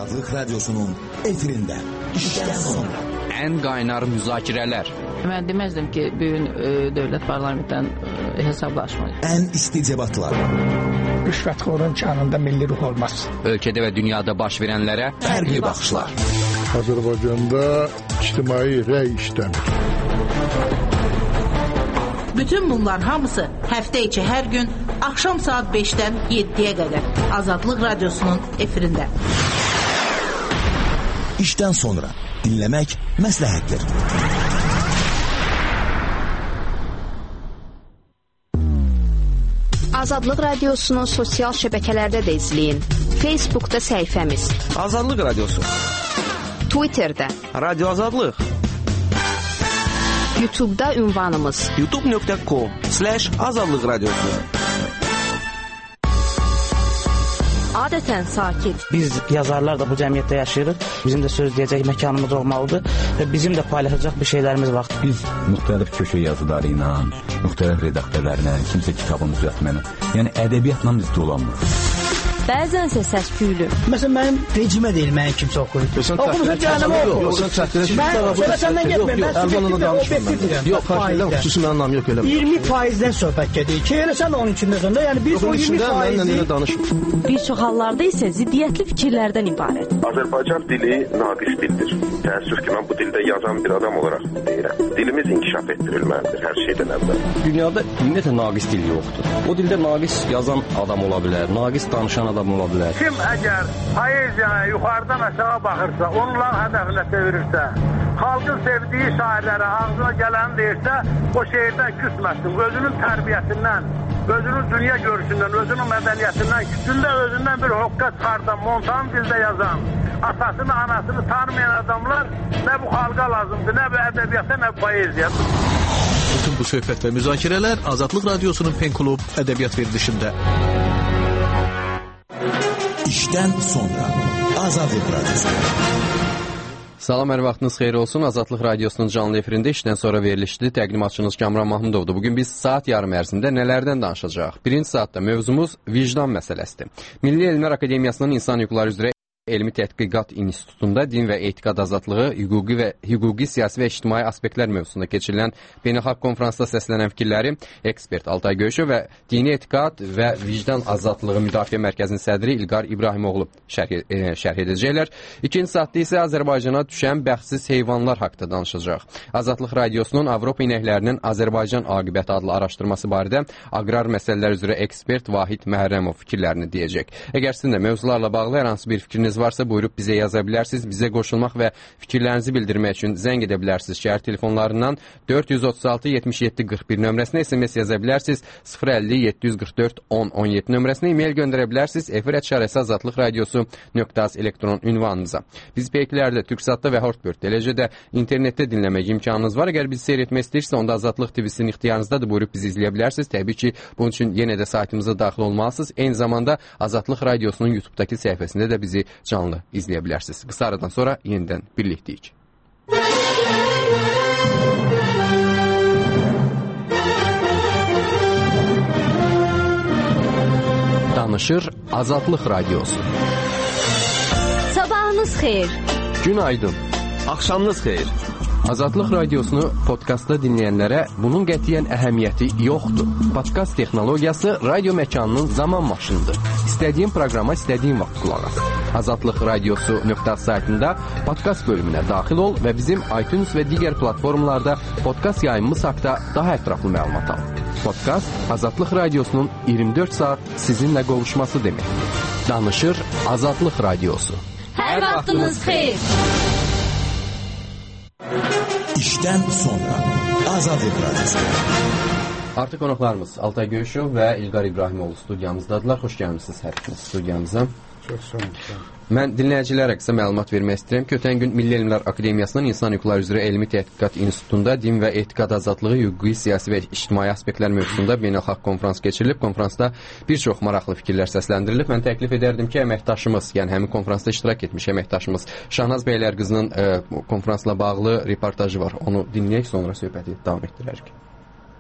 Azadlıq Radyosu'nun efirinde işten sonra. En qaynar müzakirələr. Mən deməzdim ki, bugün dövlət parlamentdən hesablaşmalı. En isticebatlar. Rüşvətxorun canında milli ruh olmaz. Ölkədə və dünyada baş verənlərə Fərqli baxışlar. Azərbaycanda ictimai rəy işləmir. Bütün bunlar hamısı həftə içi hər gün axşam saat 5-dən 7-yə qədər Azadlıq Radyosu'nun efirində. İşten sonra dinlemek məsləhətdir. Azadlıq Radyosu'nun sosial şəbəkələrdə də izləyin. Facebook'da səhifəmiz Azadlıq Radyosu, Twitter'da Radyo Azadlıq, YouTube'da ünvanımız youtube.com/Azadlıq Radyosu. Adətən sakit. Biz yazarlar da bu cəmiyyətdə yaşayırıq. Bizim də söz deyəcək məkanımız olmalıdır və bizim də paylaşacaq bir şeylərimiz var. Biz müxtəlif köşə yazıları ilə, müxtəlif redaktörlərlə, kimsə kitabın düzəltməni, yəni ədəbiyyatla biz dolanmırıq. Bəzənsə səs-küylü. Məsələn, mənim vecimə deyil, mənim kimsə oxuyur. Oxumusun cəhənnəmə oxuyur. Mən səndən getməyim, mən subyektivdirəm. Yox, xaşlayla xüsusi mənim anlam yox elə. 20%-dən söhbət gedir. Ki, elə sən də onun içindəsən də, yəni biz o 20%-i... Bir çox hallarda isə ziddiyyətli fikirlərdən ibarət. Azərbaycan dili naqis dildir. Təəssüf ki, mən bu dildə yazan bir adam olaraq deyirəm. Dilimiz inkişaf etdirilməlidir hər şeydən əvvəl. Dünyada ümumiyyətlə naqis dil yoxdur. O dildə naqis yazan adam ola bilər, naqis danışan adam ola bilər. Kim əgər poeziyaya yuxarıdan aşağı baxırsa, onunla hədəfinə çevirirsə, xalqın sevdiyi şairlərə ağzına gələni deyirsə, o şeirdən küsməsin. Özünün tərbiyəsindən, özünün dünya görüşündən, özünün mədəniyyətindən, gündə özündən bir hoqqa çıxardan, montan dildə yazan, atasını, anasını tanımayan adamlar nə bu xalqa lazımdır, nə bu ədəbiyyata, nə bu poeziya. Bütün bu söhbət və müzakirələr Azadlıq Radyosu'nun Pen Klub ədəbiyyat verilişində. İşten sonra Azadlıq Radyosu. Salam, hər vaxtınız xeyir olsun. Azadlıq Radyosu'nun canlı efirində işdən sonra verilişli təqdimatçınız Kamran Mahmudovdur. Bugün biz saat yarım ərzində nələrdən danışacağıq? Birinci saatda mövzumuz vicdan məsələsidir. Milli Elmlər Akademiyasının İnsan Hüquqları üzrə Elmi Tədqiqat İnstitutunda din və etiqad azadlığı, hüquqi, siyasi və ictimai aspektlər mövzusunda keçirilən beynəlxalq konferansda səslənən fikirləri ekspert Altay Göyüşov və Dini Etiqad və Vicdan Azadlığı Müdafiə Mərkəzinin sədri İlqar İbrahimoğlu şərh edəcəklər. İkinci saatda isə Azərbaycana düşən bəxtsiz heyvanlar haqqında danışacaq. Azadlıq Radyosu'nun Avropa inəklərinin Azərbaycan aqibəti adlı araşdırması barədə aqrar məsələlər üzrə ekspert Vahid Məhərrəmov fikirlərini deyəcək. Əgər sizin də mövzularla bağlı hər hansı bir fikriniz varsa buyurub bizə yaza bilərsiniz. Bizə qoşulmaq və fikirlərinizi bildirmək üçün zəng edə bilərsiniz. Şəhər telefonlarından 436-77-41 nömrəsinə SMS yaza bilərsiniz. 050-744-10-17 nömrəsinə e-mail göndərə bilərsiniz. efir@azadlıqradiosu.az elektron ünvanımıza. Biz peykilərdə, Türksatda və Hortbird, eləcə də internetdə dinləmək imkanınız var. Əgər bizi seyr etmək istəyirsə, onda Azadlıq TV-sinin ixtiyarınızdadır. Buyurub bizi izləyə bilərsiniz. Təbii ki, bunun üçün yenə də saytımıza daxil olmalısınız. Eyni zamanda Azadlıq Radyosu'nun YouTube'dakı səhifəsində də bizi canlı izləyə bilərsiniz. Qısa aradan sonra yenidən birlikdəyik. Danışır Azadlıq Radyosu. Sabahınız xeyir. Günaydın. Axşamınız xeyir. Azadlıq Radiosunu podkastda dinləyənlərə bunun qətiyyən əhəmiyyəti yoxdur. Podkast texnologiyası radio məkanının zaman maşınıdır. İstədiyin proqrama istədiyin vaxt qulaq as. Azadlıq Radiosu.az saytında podkast bölümünə daxil ol və bizim iTunes və digər platformalarda podkast yayımımız haqqında daha ətraflı məlumat al. Podkast Azadlıq Radiosunun 24 saat sizinlə qovuşması deməkdir. Danışır Azadlıq Radiosu. Hər vaxtınız xeyir. İşten sonra Azadlıq Radyosu. Artıq qonaqlarımız Altay Göyüşov və İlqar İbrahimoğlu studiyamızdadılar. Xoş gəlmişsiniz hər ikiniz studiyamıza. Çox sağ olun. Mən dinləyicilərə qısa məlumat vermək istəyirəm ki, ötən gün Milli Elmlər Akademiyasının İnsan Hüquqları üzrə Elmi Tədqiqat İnstitutunda din və etiqad azadlığı, hüquqi, siyasi və ictimai aspektlər mövzusunda beynəlxalq konferans keçirilib. Konferansda bir çox maraqlı fikirlər səsləndirilib. Mən təklif edərdim ki, əməkdaşımız, yəni həmin konferansda iştirak etmiş əməkdaşımız Şahnaz Bəylər qızının konferansla bağlı reportajı var. Onu dinləyək, sonra söhbəti davam etdirərik.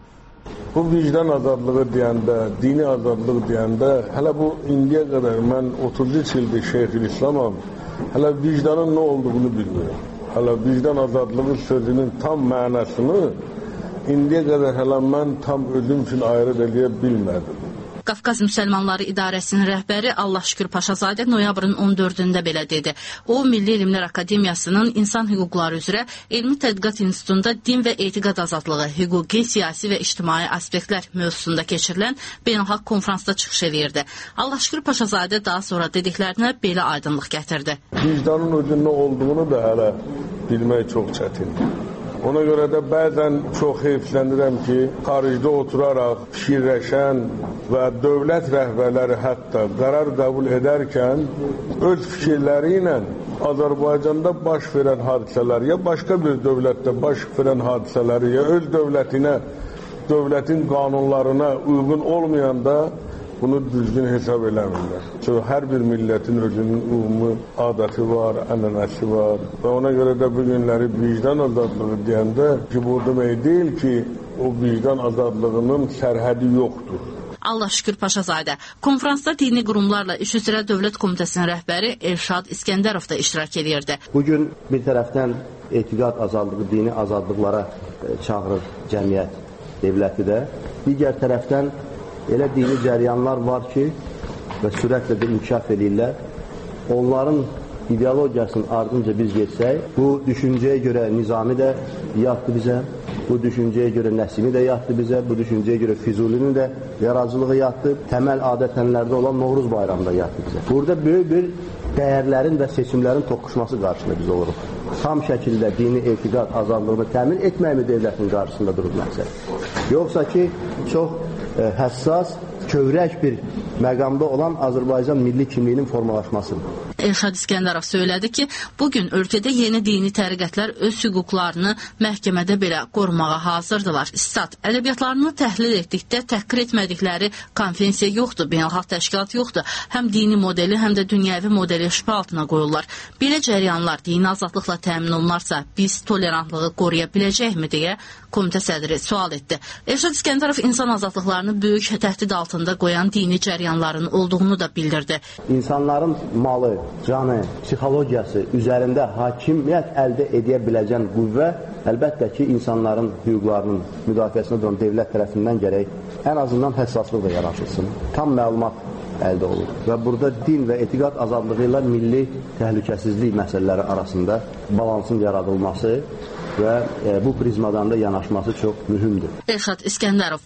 Bu vicdan azadlığı deyəndə, dini azadlıq deyəndə, hələ bu indiyə qədər mən 33 ildir Şeyxülislamam, hələ vicdanın nə olduğunu bilmirəm. Hələ vicdan azadlığı sözünün tam mənasını indiyə qədər hələ mən tam özüm üçün ayrı eləyə bilmədim. Qafqaz Müsəlmanları İdarəsinin rəhbəri Allah Şükür Paşazadə noyabrın 14-də belə dedi. O, Milli Elmlər Akademiyasının İnsan Hüquqları üzrə Elmi Tədqiqat İnstitutunda din və etiqad azadlığı, hüquqi, siyasi və ictimai aspektlər mövzusunda keçirilən beynəlxalq konferansda çıxış edirdi. Allah Şükür Paşazadə daha sonra dediklərinə belə aydınlıq gətirdi. Vicdanın özünün nə olduğunu da hələ bilmək çox çətindir. Ona görə də bəzən çox heyflənirəm ki, xaricdə oturaraq fikirləşən və dövlət rəhbərləri hətta qərar qəbul edərkən öz fikirləri ilə Azərbaycanda baş verən hadisələr ya başqa bir dövlətdə baş verən hadisələri ya öz dövlətinə, dövlətin qanunlarına uyğun olmayanda bunu düzgün hesab eləmirlər. Çünki hər bir millətin özünün ümumi adəti var, ənənəsi var və ona görə də bu günləri vicdan azadlığı deyəndə ki, bu demək deyil ki, o vicdan azadlığının sərhədi yoxdur. Allah Şükür Paşazadə konferansda dini qurumlarla iş üzrə Dövlət Komitəsinin rəhbəri Elşad İskəndərov da iştirak edirdi. Bugün bir tərəfdən etiqad azadlığı, dini azadlıqlara çağırır cəmiyyət dövləti də. Digər tərəfdən elə dini cəryanlar var ki, və sürətlə də inkişaf edirlər. Onların ideologiyasının ardınca biz geçsək, bu düşüncəyə görə Nizami də yatdı bizə, bu düşüncəyə görə Nəsimi də yatdı bizə, bu düşüncəyə görə Füzulinin də yaradıcılığı yatdı, təməl adət-ənənələrdə olan Novruz bayramı da yatdı bizə. Burada böyük bir dəyərlərin və seçimlərin toqquşması qarşısında biz oluruq. Tam şəkildə dini etiqad azadlığını təmin etməyimi dövlətin qarşısında durub məqsəd. Yoxsa ki, çox həssas, kövrək bir məqamda olan Azərbaycan milli kimliyinin formalaşmasıdır. Elşad İskəndərov söylədi ki, bugün ölkədə yeni dini təriqətlər öz hüquqlarını məhkəmədə belə qorumağa hazırdılar. İstat, ədəbiyyatlarını təhlil etdikdə təhqir etmədikləri konvensiya yoxdur, beynəlxalq təşkilat yoxdur. Həm dini modeli, həm də dünyəvi modeli şübhə altına qoyurlar. Belə cəryanlar dini azadlıqla təmin olunarsa, biz tolerantlığı qoruya biləcəkmi deyə komitə sədri sual etdi. Elşad İskəndərov insan azadlıqlarını böyük təhdid altında qoyan dini cəryanların olduğunu da bildirdi. İnsanların malı, canı, psixologiyası üzərində hakimiyyət əldə edə biləcən qüvvə əlbəttə ki, insanların hüquqlarının müdafiəsində duran dövlət tərəfindən gərək ən azından həssaslıq da yaraşılsın. Tam məlumat əldə olur. Və burada din və etiqad azadlığı ilə milli təhlükəsizlik məsələləri arasında balansın yaradılması və bu prizmadan da yanaşması çox mühümdür. Elşad İskəndərov.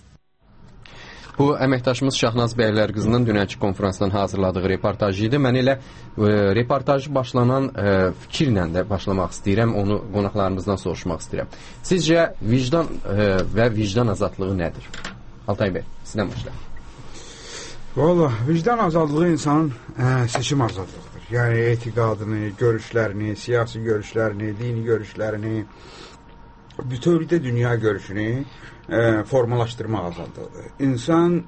Bu, əməkdaşımız Şahnaz Bəylər qızının dünənki konferansdan hazırladığı reportajı idi. Mən elə reportajı başlanan fikirlə də başlamaq istəyirəm, onu qonaqlarımızdan soruşmaq istəyirəm. Sizcə vicdan və vicdan azadlığı nədir? Altay bəy, sizdən başlayaq. Valla, vicdan azadlığı insanın seçim azadlığıdır. Yəni etiqadını, görüşlərini, siyasi görüşlərini, dini görüşlərini, bütövlükdə dünya görüşünü formalaşdırmaq azadlığıdır. İnsan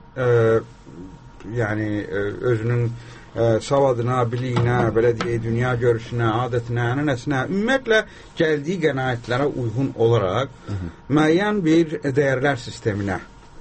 yəni özünün savadına, biliyinə, belə deyək, dünya görüşünə, adətinə, ənənəsinə, ümumiyyətlə gəldiyi qənaətlərə uyğun olaraq müəyyən bir dəyərlər sisteminə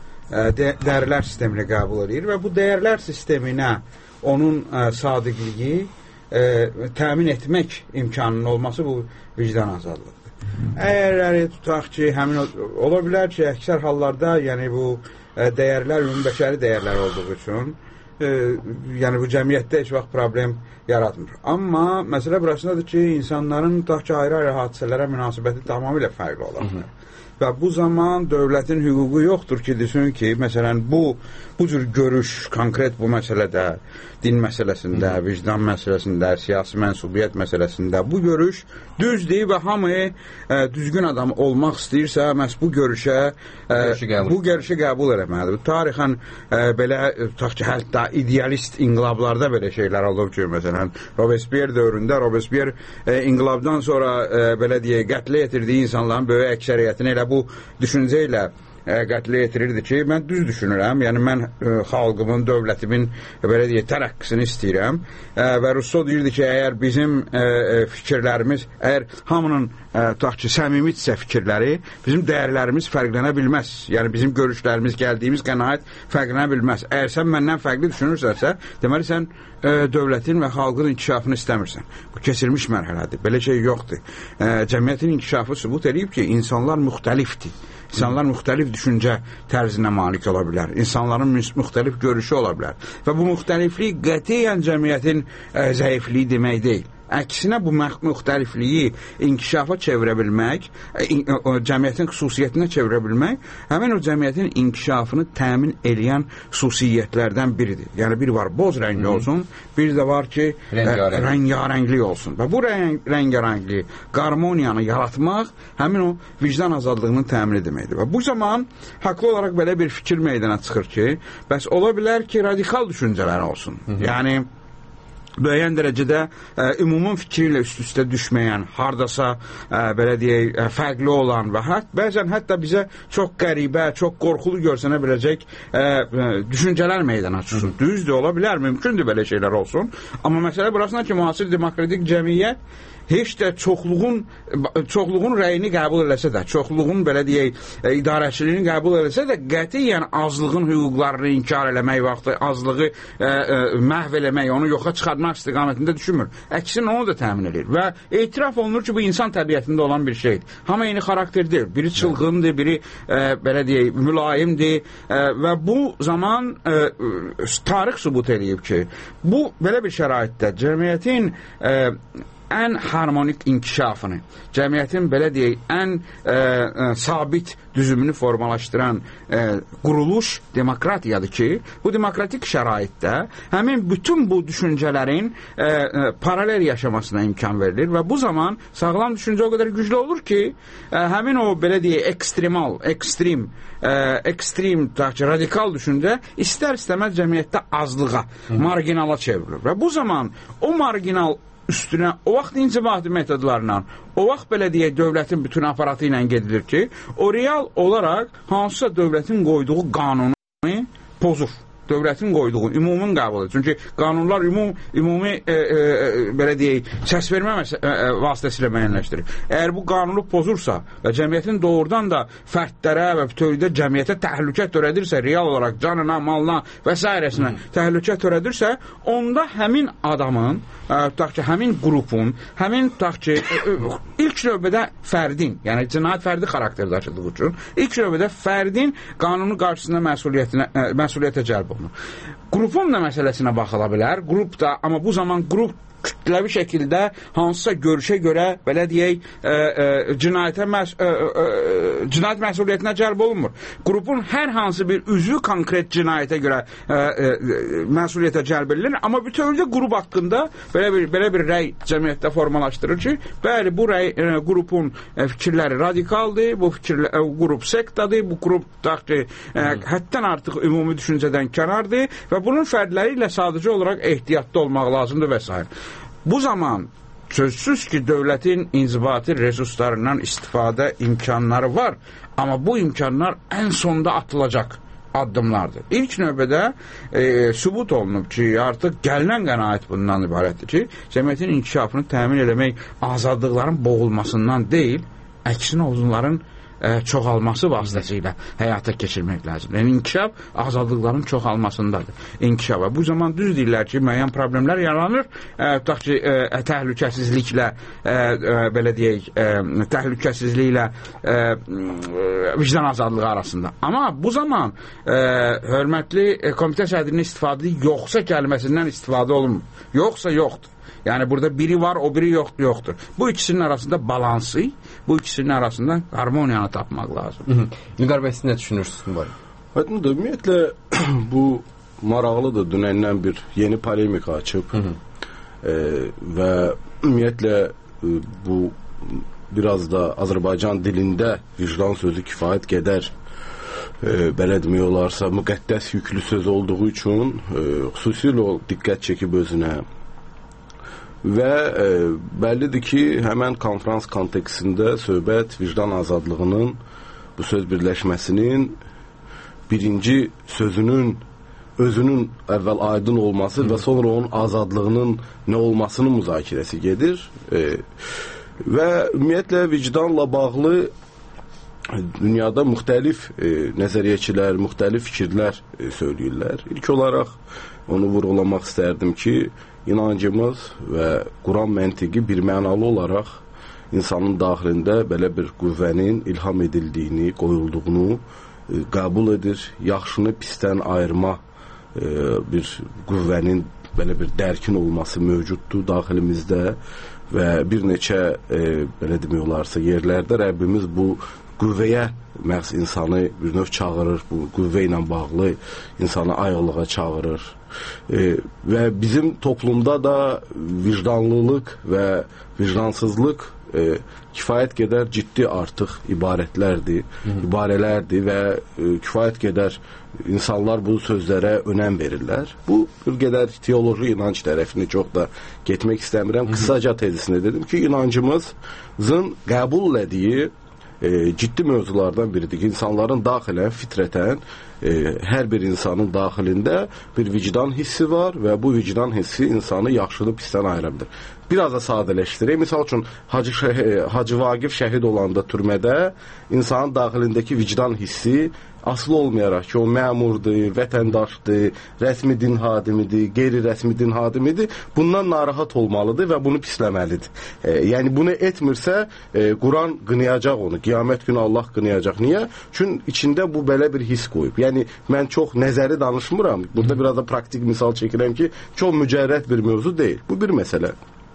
qəbul edir və bu dəyərlər sisteminə onun sadiqliyi təmin etmək imkanının olması bu vicdan azadlığıdır. Əgər tutaq ki, həmin ola bilər ki, əksər hallarda yəni bu dəyərlər ümumbəşəri dəyərlər olduğu üçün yəni bu cəmiyyətdə heç vaxt problem yaratmır. Amma məsələ burasındadır ki, insanların tutaq ki, ayrı-ayrı hadisələrə münasibəti tamamilə fərqli olar. Və bu zaman dövlətin hüququ yoxdur ki, desin ki, məsələn, bu cür görüş konkret bu məsələdə, din məsələsində, vicdan məsələsində, siyasi mənsubiyyət məsələsində bu görüş düzdür və hamı düzgün adam olmaq istəyirsə, məhz bu görüşə qəbul eləməlidir. Tarixən belə, tutaq ki, hətta idealist inqilablarda belə şeylər olub ki, məsələn, Robespierre dövründə, Robespierre inqilabdan sonra belə deyək, qətlə yetirdiyi insanların böyük əksəriyyətini elə bu düşüncə ilə qətlə yetirirdi ki, mən düz düşünürəm, yəni mən xalqımın, dövlətimin belə deyək, tərəqqisini istəyirəm və Russo deyirdi ki, əgər bizim fikirlərimiz, əgər hamının tutaq ki, səmimidirsə fikirləri, bizim dəyərlərimiz fərqlənə bilməz. Yəni bizim görüşlərimiz, gəldiyimiz qənaət fərqlənə bilməz. Əgər sən məndən fərqli düşünürsənsə, deməli sən dövlətin və xalqın inkişafını istəmirsən. Bu kesilmiş mərhələdir. Belə şey yoxdur. Cəmiyyətin inkişafı sübut edib ki, insanlar müxtəlifdir. İnsanlar müxtəlif düşüncə tərzinə malik ola bilər. İnsanların müxtəlif görüşü ola bilər. Və bu müxtəliflik qətiyyən cəmiyyətin zəifliyi demək deyil. Əksinə bu müxtəlifliyi inkişafa çevirə bilmək, cəmiyyətin xüsusiyyətinə çevirə bilmək, həmin o cəmiyyətin inkişafını təmin edən xüsusiyyətlərdən biridir. Yəni bir var boz rəngi olsun, bir də var ki rəngarənglik olsun. Və bu rəngarənglik, qarmoniyanı yaratmaq həmin o vicdan azadlığının təmini deməkdir. Və bu zaman haqlı olaraq belə bir fikir meydana çıxır ki, bəs ola bilər ki, radikal düşüncələr olsun. Yəni müəyyən dərəcədə ümumun fikri ilə üst-üstə düşməyən, hardasa belə deyək, fərqli olan və bəzən hətta bizə çox qəribə, çox qorxulu görsənə biləcək düşüncələr meydana çıxsın. Düzdür, ola bilər, mümkündür belə şeylər olsun. Amma məsələ burasına ki, müasir demokratik cəmiyyət heç də çoxluğun rəyini qəbul eləsə də, çoxluğun belə deyək, idarəçiliyini qəbul eləsə də, qətiyyən azlığın hüquqlarını inkar eləmək vaxtı, azlığı məhv eləmək, onu yoxa çıxartmaq istiqamətində düşünmür. Əksinə onu da təmin edir. Və etiraf olunur ki, bu insan təbiətində olan bir şeydir. Hamı eyni xarakterdir. Biri çılğındır, biri belə deyək, mülayimdir və bu zaman tarix sübut edib ki, bu belə bir şəraitdə cəmiyyətin ən harmonik inkişafını, cəmiyyətin belə deyək, ən sabit düzümünü formalaşdıran quruluş demokratiyadır ki, bu demokratik şəraitdə həmin bütün bu düşüncələrin paralel yaşamasına imkan verilir və bu zaman sağlam düşüncə o qədər güclü olur ki, həmin o belə deyək, ekstrem, radikal düşüncə istər-istəməz cəmiyyətdə azlığa, marginala çevrilir və bu zaman o marginal üstünə o vaxt inzibati metodlarla, o vaxt belə deyək, dövlətin bütün aparatı ilə gedilir ki, o real olaraq hansısa dövlətin qoyduğu qanunu pozur. Dövlətin qoyduğu, ümumun qəbul edir. Çünki qanunlar ümumi belə deyək, səs vermə vasitəsilə müəyyənləşdirir. Əgər bu qanunu pozursa və cəmiyyətin doğrudan da fərdlərə və bütövlükdə cəmiyyətə təhlükə törədirsə, real olaraq canına, malına və s. təhlükə törədirsə, onda həmin adamın, tutaq ki, həmin qrupun, həmin tutaq ki, ilk növbədə fərdin, yəni cinayət fərdi xarakter daşıdığı üçün, ilk növbədə fərdin qanunun qarşısında məsuliyyətə cəlb olunur. Qrupun da məsələsinə baxıla bilər. Qrup da, amma bu zaman qrup kütləvi şəkildə hansısa görüşə görə, belə deyək, cinayət məsuliyyətinə cəlb olunmur. Qrupun hər hansı bir üzvü konkret cinayətə görə məsuliyyətə cəlb edilir, amma bütövlükdə qrup haqqında belə bir rəy cəmiyyətdə formalaşdırır ki, bəli, bu qrupun fikirləri radikaldır, bu qrup sektadır, bu qrup həddən artıq ümumi düşüncədən kənardır və bunun fərdləri ilə sadəcə olaraq ehtiyatlı olmaq lazımdır və s. Bu zaman sözsüz ki, dövlətin inzibati resurslarından istifadə imkanları var, amma bu imkanlar ən sonda atılacaq addımlardır. İlk növbədə sübut olunub ki, artıq gəlinən qənaət bundan ibarətdir ki, cəmiyyətin inkişafını təmin eləmək azadlıqların boğulmasından deyil, əksinə onların çoxalması vasitəsilə həyata keçirmək lazımdır. Yəni, inkişaf azadlıqların çoxalmasındadır. İnkişaf. Bu zaman düz deyirlər ki, müəyyən problemlər yaranır. Tutaq ki, təhlükəsizliklə, belə deyək, təhlükəsizliklə vicdan azadlığı arasında. Amma bu zaman hörmətli komitə sədrinin istifadə yoxsa kəlməsindən istifadə olunmur. Yoxsa yoxdur. Yəni, burada biri var, o biri yoxdur. Bu ikisinin arasında balansı, bu ikisinin arasında harmoniyanı tapmaq lazım. Nigar bəy, siz nə düşünürsünüz bu barədə? Ümumiyyətlə, bu maraqlıdır. Dünəndən bir yeni polemika açıb və ümumiyyətlə bu biraz da Azərbaycan dilində vicdan sözü kifayət qədər belə demək olarsa müqəddəs yüklü söz olduğu üçün xüsusilə o diqqət çəkib özünə və bəllidir ki, həmən konferans kontekstində söhbət vicdan azadlığının bu söz birləşməsinin birinci sözünün özünün əvvəl aydın olması və sonra onun azadlığının nə olmasının müzakirəsi gedir. Və ümumiyyətlə vicdanla bağlı dünyada müxtəlif nəzəriyyəçilər, müxtəlif fikirlər söyləyirlər. İlk olaraq onu vurğulamaq istərdim ki, inancımız və Quran məntiqi birmənalı olaraq insanın daxilində belə bir qüvvənin ilham edildiyini, qoyulduğunu qəbul edir. Yaxşını pisdən ayırma bir qüvvənin belə bir dərkin olması mövcuddur daxilimizdə və bir neçə belə demək olarsa yerlərdə Rəbbimiz bu qüvvəyə məhz insanı bir növ çağırır, bu qüvvə ilə bağlı insanı ayaqlığa çağırır və bizim toplumda da vicdanlılıq və vicdansızlıq kifayət qədər ciddi artıq ibarələrdir və kifayət qədər insanlar bu sözlərə önəm verirlər. Bu bir qədər teoloji inanc tərəfini çox da getmək istəmirəm. Qısaca tezisində dedim ki, inancımızın qəbul etdiyi ciddi mövzulardan biridir ki, insanların daxilən, fitrətən hər bir insanın daxilində bir vicdan hissi var və bu vicdan hissi insanı yaxşını pisdən ayıra bilir. Biraz da sadələşdirək. Misal üçün, Hacı Vaqif şəhid olanda türmədə insanın daxilindəki vicdan hissi asılı olmayaraq ki, o məmurdur, vətəndaşdır, rəsmi din hadimidir, qeyri-rəsmi din hadimidir, bundan narahat olmalıdır və bunu pisləməlidir. Yəni, bunu etmirsə, Quran qınayacaq onu, qiyamət günü Allah qınayacaq. Niyə? Çünki içində bu belə bir his qoyub. Yəni, mən çox nəzəri danışmıram. Burada biraz da praktik misal çəkirəm ki, çox mücərrət bir mövzu deyil. Bu bir məsələ.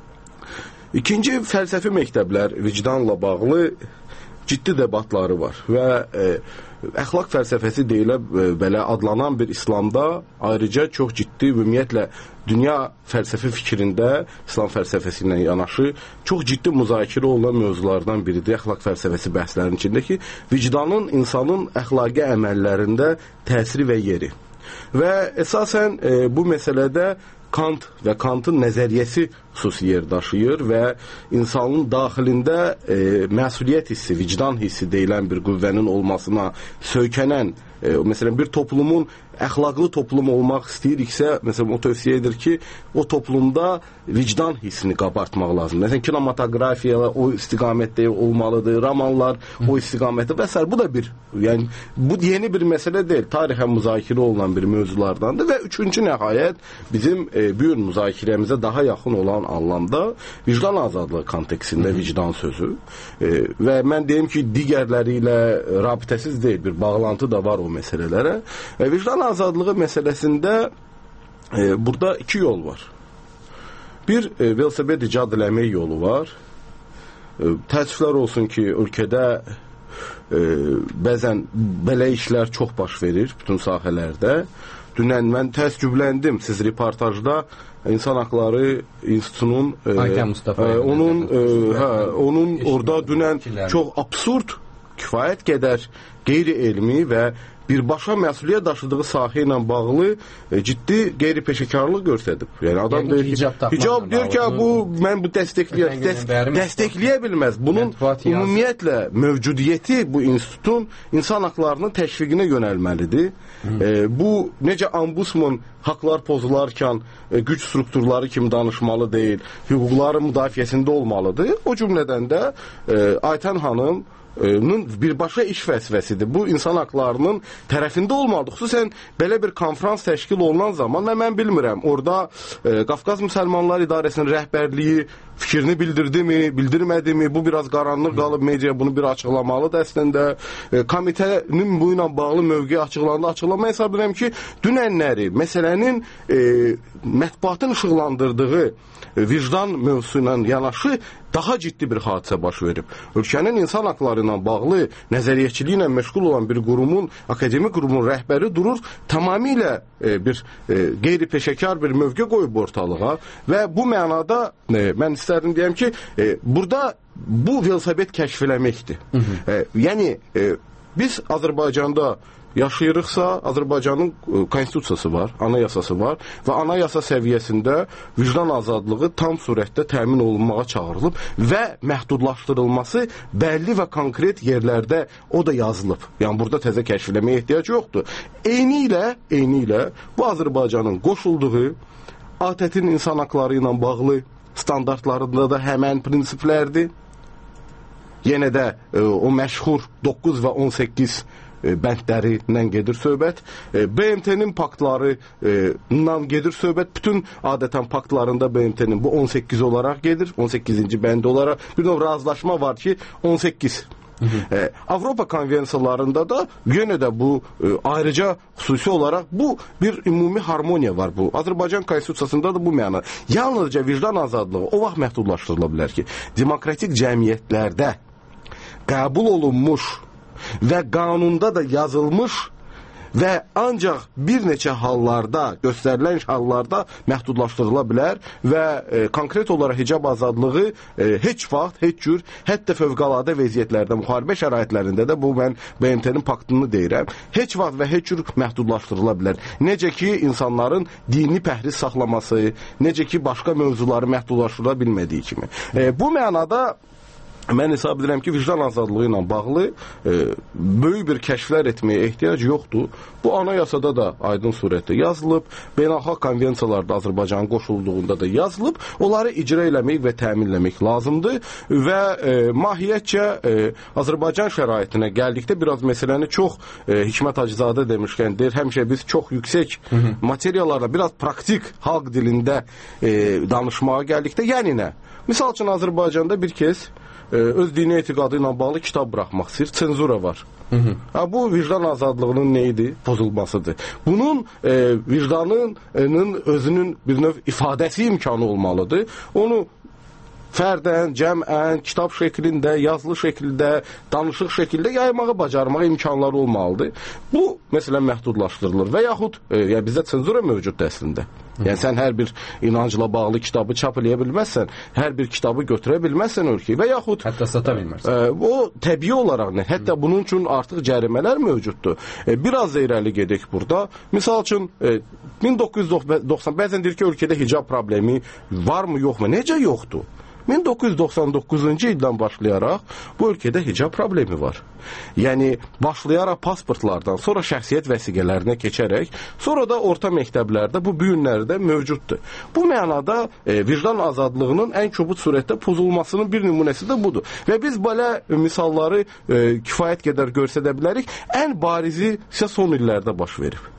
İkinci, fəlsəfi məktəblər vicdanla bağlı ciddi debatları var və əxlaq fəlsəfəsi deyilə belə adlanan bir İslamda ayrıca çox ciddi ümumiyyətlə dünya fəlsəfi fikrində İslam fəlsəfəsi ilə yanaşı çox ciddi müzakirə olunan mövzulardan biridir əxlaq fəlsəfəsi bəhslərinin içindəki vicdanın insanın əxlaqi əməllərində təsiri və yeri. Və əsasən bu məsələdə Kant və Kantın nəzəriyyəsi xüsusi yer daşıyır və insanın daxilində məsuliyyət hissi, vicdan hissi deyilən bir qüvvənin olmasına söykənən, məsələn, bir toplumun əxlaqlı toplum olmaq istəyiriksə, məsələn, o tövsiyə edir ki, o toplumda vicdan hissini qabartmaq lazım. Məsələn, kinematografiya o istiqamətdə olmalıdır, romanlar o istiqamətdə və s. Bu da bir, yəni, bu yeni bir məsələ deyil, tarixən müzakirə olunan bir mövzulardandır və üçüncü nəhayət bizim bu gün müzakirəmizə daha yaxın olan anlamda vicdan azadlığı kontekstində vicdan sözü və mən deyim ki, digərləri ilə rabitəsiz deyil, bir bağlantı da var o məsələlərə. Vicdan azadlığı məsələsində burada iki yol var. Bir, velosiped icad eləmək yolu var. Təəssüflər olsun ki, ölkədə bəzən belə işlər çox baş verir bütün sahələrdə. Dünən mən təəssüfləndim siz reportajda İnsan Haqları İnstitutunun onun orada dünən çox absurd, kifayət qədər qeyri-elmi və birbaşa məsuliyyət daşıdığı sahə ilə bağlı ciddi qeyri-peşəkarlıq göstərib. Yəni adam deyir ki, hicab deyir ki, mən bu dəstəkləyə bilməz. Bunun ümumiyyətlə mövcudiyyəti bu institutun insan haqlarının təşviqinə yönəlməlidir. Bu necə ombudsman haqlar pozularkən güc strukturları kimi danışmalı deyil, hüquqların müdafiəsində olmalıdır. O cümlədən də Aytən xanım birbaşa iş vəzifəsidir. Bu insan haqlarının tərəfində olmalıdır. Xüsusən belə bir konferans təşkil olunan zaman mən bilmirəm, orada Qafqaz Müsəlmanlar İdarəsinin rəhbərliyi fikrini bildirdimi, bildirmədi mi? Bu biraz qaranlıq qalıb, media bunu bir açıqlamalıdır əslində. Komitənin bu ilə bağlı mövqeyi açıqlandı. Açıqlama hesab edirəm ki, dünənləri məsələnin mətbuatın işıqlandırdığı vicdan mövzusu ilə yanaşı daha ciddi bir hadisə baş verib. Ölkənin insan haqları ilə bağlı nəzəriyyəçiliyi ilə məşğul olan bir qurumun, akademik qurumun rəhbəri durur, tamamilə bir qeyri-peşəkar bir mövqe qoyub ortalığa və bu mənada mən istərdim deyəm ki, burada bu velosiped kəşf eləməkdir. Yəni, biz Azərbaycanda yaşayırıqsa, Azərbaycanın konstitusiyası var, anayasası var və anayasa səviyyəsində vicdan azadlığı tam surətdə təmin olunmağa çağırılıb və məhdudlaşdırılması bəlli və konkret yerlərdə o da yazılıb. Yəni burada təzə kəşf eləməyə ehtiyac yoxdur. Eyni ilə bu Azərbaycanın qoşulduğu ATƏT-in insan haqları ilə bağlı standartlarında da həmən prinsiplərdir. Yenə də o məşhur 9 və 18 bəndlərindən gedir söhbət. BMT-nin paktlarından gedir söhbət. Bütün adətən paktlarında BMT-nin bu 18 olaraq gedir. 18-ci bənd olaraq. Bir növ razılaşma var ki 18. Avropa konvensiyalarında da yenə də bu ayrıca xüsusi olaraq bu bir ümumi harmoniya var bu. Azərbaycan konstitusiyasında da bu məna. Yalnızca vicdan azadlığı o vaxt məhdudlaşdırıla bilər ki, demokratik cəmiyyətlərdə qəbul olunmuş və qanunda da yazılmış və ancaq bir neçə hallarda, göstərilən hallarda məhdudlaşdırıla bilər və konkret olaraq hicab azadlığı heç vaxt, heç cür, hətta fövqəladə vəziyyətlərdə, müharibə şəraitlərində də bu mən BMT-nin paktını deyirəm, heç vaxt və heç cür məhdudlaşdırıla bilər. Necə ki, insanların dini pəhriz saxlaması, necə ki, başqa mövzuları məhdudlaşdırıla bilmədiyi kimi. Bu mənada mən hesab edirəm ki, vicdan azadlığı ilə bağlı böyük bir kəşflər etməyə ehtiyac yoxdur. Bu anayasada da aydın surətdə yazılıb, beynəlxalq konvensiyalarda Azərbaycanın qoşulduğunda da yazılıb. Onları icra eləmək və təminləmək lazımdır və mahiyyətcə Azərbaycan şəraitinə gəldikdə biraz məsələni çox Hikmət Hacızadə demişkən deyir, həmişə biz çox yüksək materiallarda biraz praktik xalq dilində danışmağa gəldikdə, yəni nə? Misal üçün Azərbaycanda bir kez öz dini etiqadı ilə bağlı kitab buraxmaq istəyir, senzura var. Bu vicdan azadlığının neydi? Pozulmasıdır. Bunun vicdanının özünün bir növ ifadəsi imkanı olmalıdır. Onu fərdən, cəmən, kitab şəklində, yazılı şəkildə, danışıq şəkildə yaymağı, bacarmağa imkanları olmalıdır. Bu, məsələn, məhdudlaşdırılır və yaxud bizdə senzura mövcuddur əslində. Yəni, sən hər bir inancla bağlı kitabı çap eləyə bilməzsən, hər bir kitabı götürə bilməzsən ölkəyə və yaxud hətta sata bilmərsən. O təbii olaraq nə? Hətta bunun üçün artıq cərimələr mövcuddur. Biraz da irəli gedək burada. Misal üçün 1990, bəzən deyir ki, ölkədə hicab problemi varmı, yoxmu? Necə yoxdur? 1999-cu ildən başlayaraq bu ölkədə hicab problemi var. Yəni, başlayaraq pasportlardan, sonra şəxsiyyət vəsiqələrinə keçərək, sonra da orta məktəblərdə bu günlərdə mövcuddur. Bu mənada vicdan azadlığının ən kobud surətdə pozulmasının bir nümunəsi də budur. Və biz belə misalları kifayət qədər göstərə bilərik. Ən barizi isə son illərdə baş verib.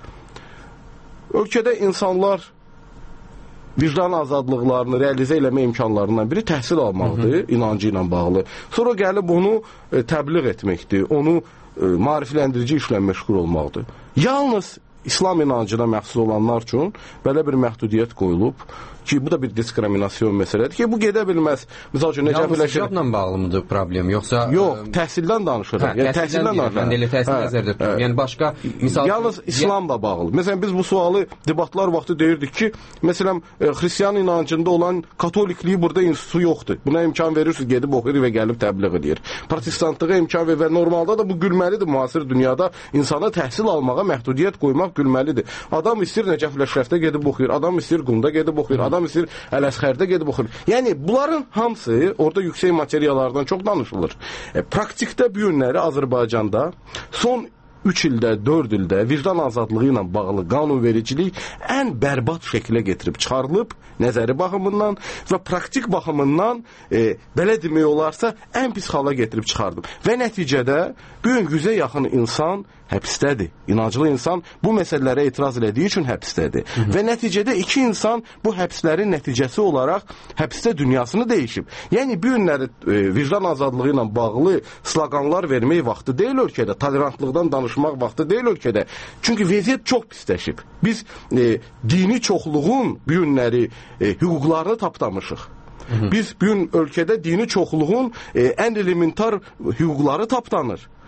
Ölkədə insanlar vicdan azadlıqlarını realizə eləmə imkanlarından biri təhsil almaqdır, inancı ilə bağlı. Sonra gəlib onu təbliğ etməkdir, onu maarifləndirici işlə məşğul olmaqdır. Yalnız İslam inancına məxsus olanlar üçün belə bir məhdudiyyət qoyulub ki, bu da bir diskriminasyon məsələdir ki, bu gedə bilməz. Misal üçün, yalnız hicabla bağlı mıdır problem, yoxsa... Yox, təhsildən danışırıq. Təhsildən danışırıq. Mən elə təhsil nəzərdə tutuyorum. Yəni, başqa... Yalnız İslamla bağlı. Məsələn, biz bu sualı debatlar vaxtı deyirdik ki, məsələn, xristiyan inancında olan katolikliyi burada institutu yoxdur. Buna imkan verirsiniz, gedib oxuyur və gəlib təbliğ edir. Protestantlığa imkan verir və normalda da bu gülməlidir müasir dünyada. İnsana təhsil almağa məhdudiyyət qoymaq gülməlidir. Adam istəyir Nəcəf Əşrəfdə gedib oxuyur, adam istəyir Qumda gedib oxuyur, adam istəyir Ələsxərdə gedib oxuyur. Yəni, bunların hamısı orada yüksək materiallardan çox danışılır. Praktikdə bu günləri Azərbaycanda son 3 ildə, 4 ildə vicdan azadlığı ilə bağlı qanunvericilik ən bərbad şəklə getirib çıxarılıb, nəzəri baxımından və praktik baxımından belə demək olarsa, ən pis hala getirib çıxardım. Və nəticədə bu gün 100-ə yaxın insan həbsdədir. İnancılı insan bu məsələlərə etiraz elədiyi üçün həbsdədir. Və nəticədə 2 insan bu həbslərin nəticəsi olaraq həbsdə dünyasını dəyişib. Yəni, bu günləri vicdan azadlığı ilə bağlı sloqanlar vermək vaxtı deyil ölkədə, tolerantlıqdan danışmaq vaxtı deyil ölkədə. Çünki vəziyyət çox pisləşib. Biz dini çoxluğun bu günləri hüquqlarını tapdamışıq. Biz bu gün ölkədə dini çoxluğun ən elementar hüquqları tapdanır.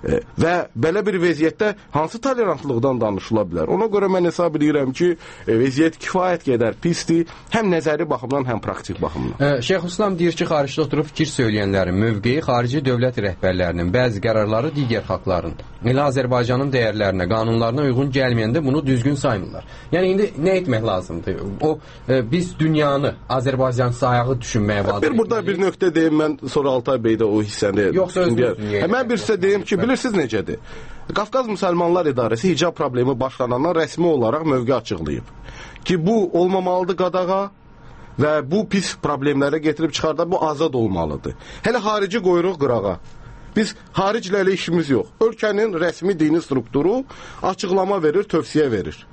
Və belə bir vəziyyətdə hansı tolerantlıqdan danışıla bilər? Ona görə mən hesab edirəm ki, vəziyyət kifayət qədər pisdir, həm nəzəri baxımdan, həm praktik baxımdan. Şeyx Hüsam deyir ki, xaricdə oturub fikir söyləyənlərin mövqeyi xarici dövlət rəhbərlərinin bəzi qərarları digər xalqların, elə Azərbaycanın dəyərlərinə, qanunlarına uyğun gəlməyəndə bunu düzgün saymırlar. Yəni indi nə etmək lazımdır? Biz dünyanı Azərbaycan sayağı düşünməyə vadar. Burada bir nöqtə deyim, mən sonra Altay bəy də o hissəni. Yoxsa mən bir sizə deyim ki, bilirsiniz necədir? Qafqaz Müsəlmanlar İdarəsi hicab problemi başlanandan rəsmi olaraq mövqe açıqlayıb ki, bu olmamalıdır qadağa və bu pis problemlərə getirib çıxardar, bu azad olmalıdır. Hələ xarici qoyuruq qırağa. Biz xariclə elə işimiz yox. Ölkənin rəsmi dini strukturu açıqlama verir, tövsiyə verir.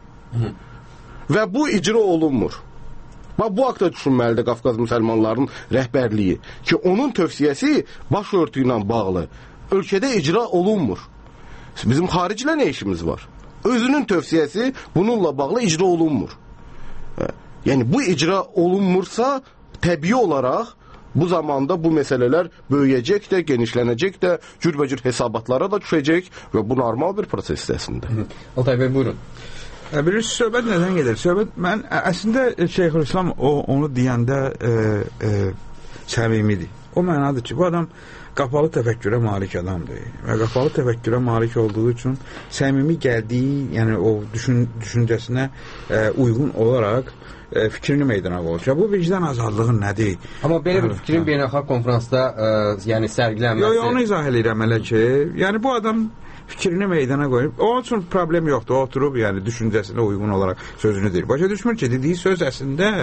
Və bu icra olunmur. Bu haqda düşünməlidir Qafqaz müsəlmanlarının rəhbərliyi ki, onun tövsiyəsi başörtü ilə bağlı ölkədə icra olunmur. Bizim xariclə nə işimiz var? Özünün tövsiyəsi bununla bağlı icra olunmur. Yəni bu icra olunmursa təbii olaraq bu zamanda bu məsələlər böyüyəcək də, genişlənəcək də, cürbəcür hesabatlara da düşəcək və bu normal bir proses əslində. Altay bəy, buyurun. Bilirsiniz, söhbət nədən gedir? Söhbət, mən əslində Şeyxülislam onu deyəndə səmimidir. O mənadır ki, bu adam qapalı təfəkkürə malik adamdır. Və qapalı təfəkkürə malik olduğu üçün səmimi gəldiyi, yəni o düşüncəsinə uyğun olaraq fikrini meydana qoyur. Bu vicdan azadlığı nədir? Amma belə bir fikrin beynəlxalq konferansda yəni sərgilənməsi... Yox, onu izah edirəm elə ki, yəni bu adam fikrini meydana qoyub, onun üçün problem yoxdur, o oturub, yəni düşüncəsinə uyğun olaraq sözünü deyir. Başa düşmür ki, dediyi söz əslində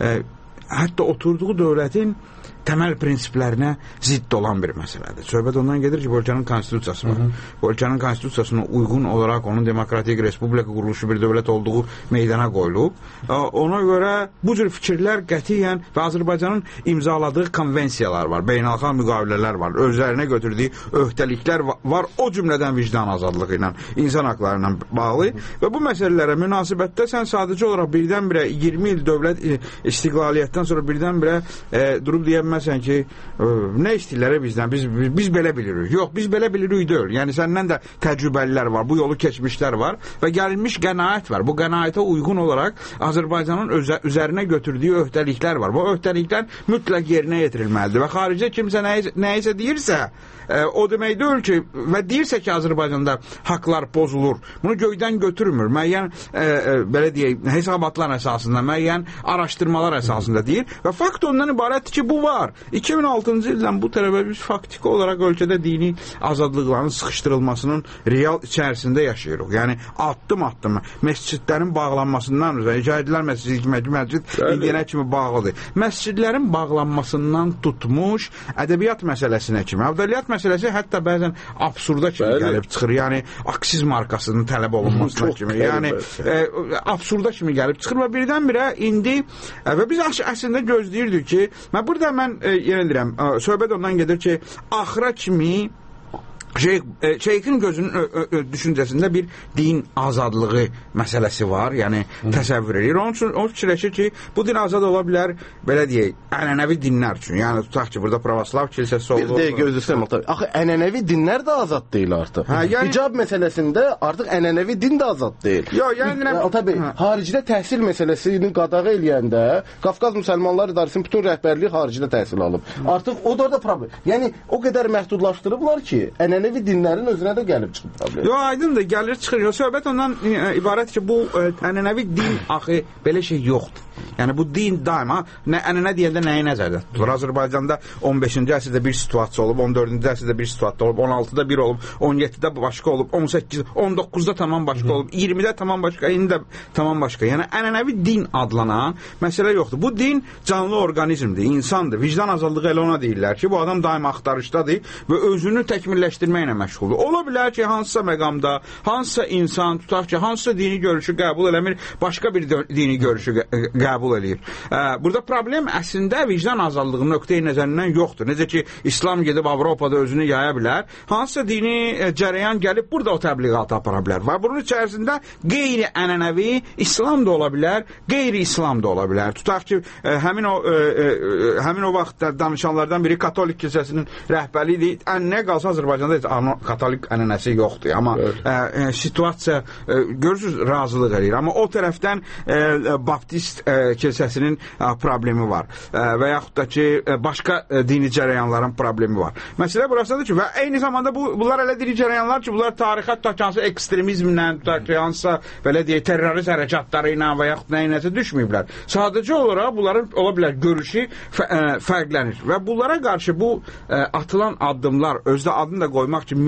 hətta oturduğu dövlətin təməl prinsiplərinə zidd olan bir məsələdir. Söhbət ondan gedir ki, bu ölkənin konstitusiyası var. Bu ölkənin konstitusiyasına uyğun olaraq onun demokratik respublika quruluşu bir dövlət olduğu meydana qoyulub. Ona görə bu cür fikirlər qətiyyən və Azərbaycanın imzaladığı konvensiyalar var, beynəlxalq müqavilələr var, özlərinə götürdüyü öhdəliklər var, o cümlədən vicdan azadlığı ilə, insan haqları ilə bağlı və bu məsələlərə münasibətdə sən sadəcə olaraq birdən-birə 20 il dövlət istiqlaliyyətdən sonra birdən-birə durub deyəm məsələn ki, nə istəyirlər bizdən? Biz belə bilirik. Yox, biz belə bilirik deyil. Yəni səndən də təcrübəlilər var, bu yolu keçmişlər var və gəlmiş qənaət var. Bu qənaətə uyğun olaraq Azərbaycanın üzərinə götürdüyü öhdəliklər var. Bu öhdəliklər mütləq yerinə yetirilməlidir və xaricdə kimsə nəyisə deyirsə, o demək deyil ki, və deyirsə ki, Azərbaycanda haqlar pozulur. Bunu göydən götürmür. Müəyyən, belə deyək, hesabatlar əsasında, müəyyən araşdırmalar əsasında deyir və fakt ondan ibarətdir ki, bu var. 2006-cı ildən bu tərəfə biz faktiki olaraq ölkədə dini azadlıqların sıxışdırılmasının real içərisində yaşayırıq. Yəni, addım-addım məscidlərin bağlanmasından, Cahidlər Məscidi indiyənə kimi bağlıdır. Məscidlərin bağlanmasından tutmuş ədəbiyyat məsələsinə kimi. Ədəbiyyat məsələsi hətta bəzən absurda kimi gəlib çıxır. Yəni, aksiz markasının tələb olunmasına kimi. Yəni, absurda kimi gəlib çıxır və birdən-birə indi və biz əslində gözləyirdik ki, burada mən yenə deyirəm, söhbət ondan gedir ki, axıra kimi Şeyxin gözünün düşüncəsində bir din azadlığı məsələsi var, yəni təsəvvür edir. Onun üçün o fikirləşir ki, bu din azad ola bilər, belə deyək, ənənəvi dinlər üçün. Yəni, tutaq ki, burada pravoslav kilsəsi olur. Bir dəqiq gözləsəm, axı, ənənəvi dinlər də azad deyil artıq. Hicab məsələsində artıq ənənəvi din də azad deyil. Haricdə təhsil məsələsini qadağa eləyəndə Qafqaz Müsəlmanlar İdarəsinin bütün rəhbərliyi haricdə təhsil alıb. Artıq o da problem. Yəni, o qədər məhdudlaşdırıblar ki, ənənəvi dinlərin özünə də gəlib çıxıb problem. Yox, aydındır, gəlir çıxır. Söhbət ondan ibarət ki, bu ənənəvi din axı belə şey yoxdur. Yəni, bu din daima, ənənə deyəndə nəyi nəzərdə tutulur? Azərbaycanda 15-ci əsrdə bir situasiya olub, 14-cü əsrdə bir situasiya olub, 16-da bir olub, 17-də başqa olub, 19-da tamam başqa olub, 20-də tamam başqa, indi də tamam başqa. Yəni, ənənəvi din adlanan məsələ yoxdur. Bu din canlı orqanizmdir, insandır. Vicdan azadlığı elə ona deyirlər ki, bu adam daima axtarışdadır və özünü təkmilləşdirməklə məşğuldur. Ola bilər ki, hansısa məqamda, hansısa insan, tutaq ki, hansısa dini görüşü qəbul eləmir, başqa bir dini görüşü qəbul qəbul eləyir. Burada problem əslində vicdan azadlığı nöqteyi nəzərindən yoxdur. Necə ki, İslam gedib Avropada özünü yaya bilər, hansısa dini cərəyan gəlib burada o təbliğatı apara bilər. Və bunun içərisində qeyri-ənənəvi İslam da ola bilər, qeyri-İslam da ola bilər. Tutaq ki, həmin o vaxt danışanlardan biri katolik kilsəsinin rəhbəri idi. Ənənə qalsa Azərbaycanda heç katolik ənənəsi yoxdur. Amma situasiya görürsünüz razılıq eləyir. Amma o tərəfdən baptist kilsəsinin problemi var. Və yaxud da ki, başqa dini cərəyanların problemi var. Məsələ burasıdır ki, və eyni zamanda bunlar elə dini cərəyanlar ki, bunlar tarixə hansı ekstremizmlə, hansısa belə deyək, terrorist hərəkatları ilə və yaxud nəyinəsə düşməyiblər. Sadəcə olaraq bunların ola bilər görüşü fərqlənir. Və bunlara qarşı bu atılan addımlar, özdə adını da qoymaq ki,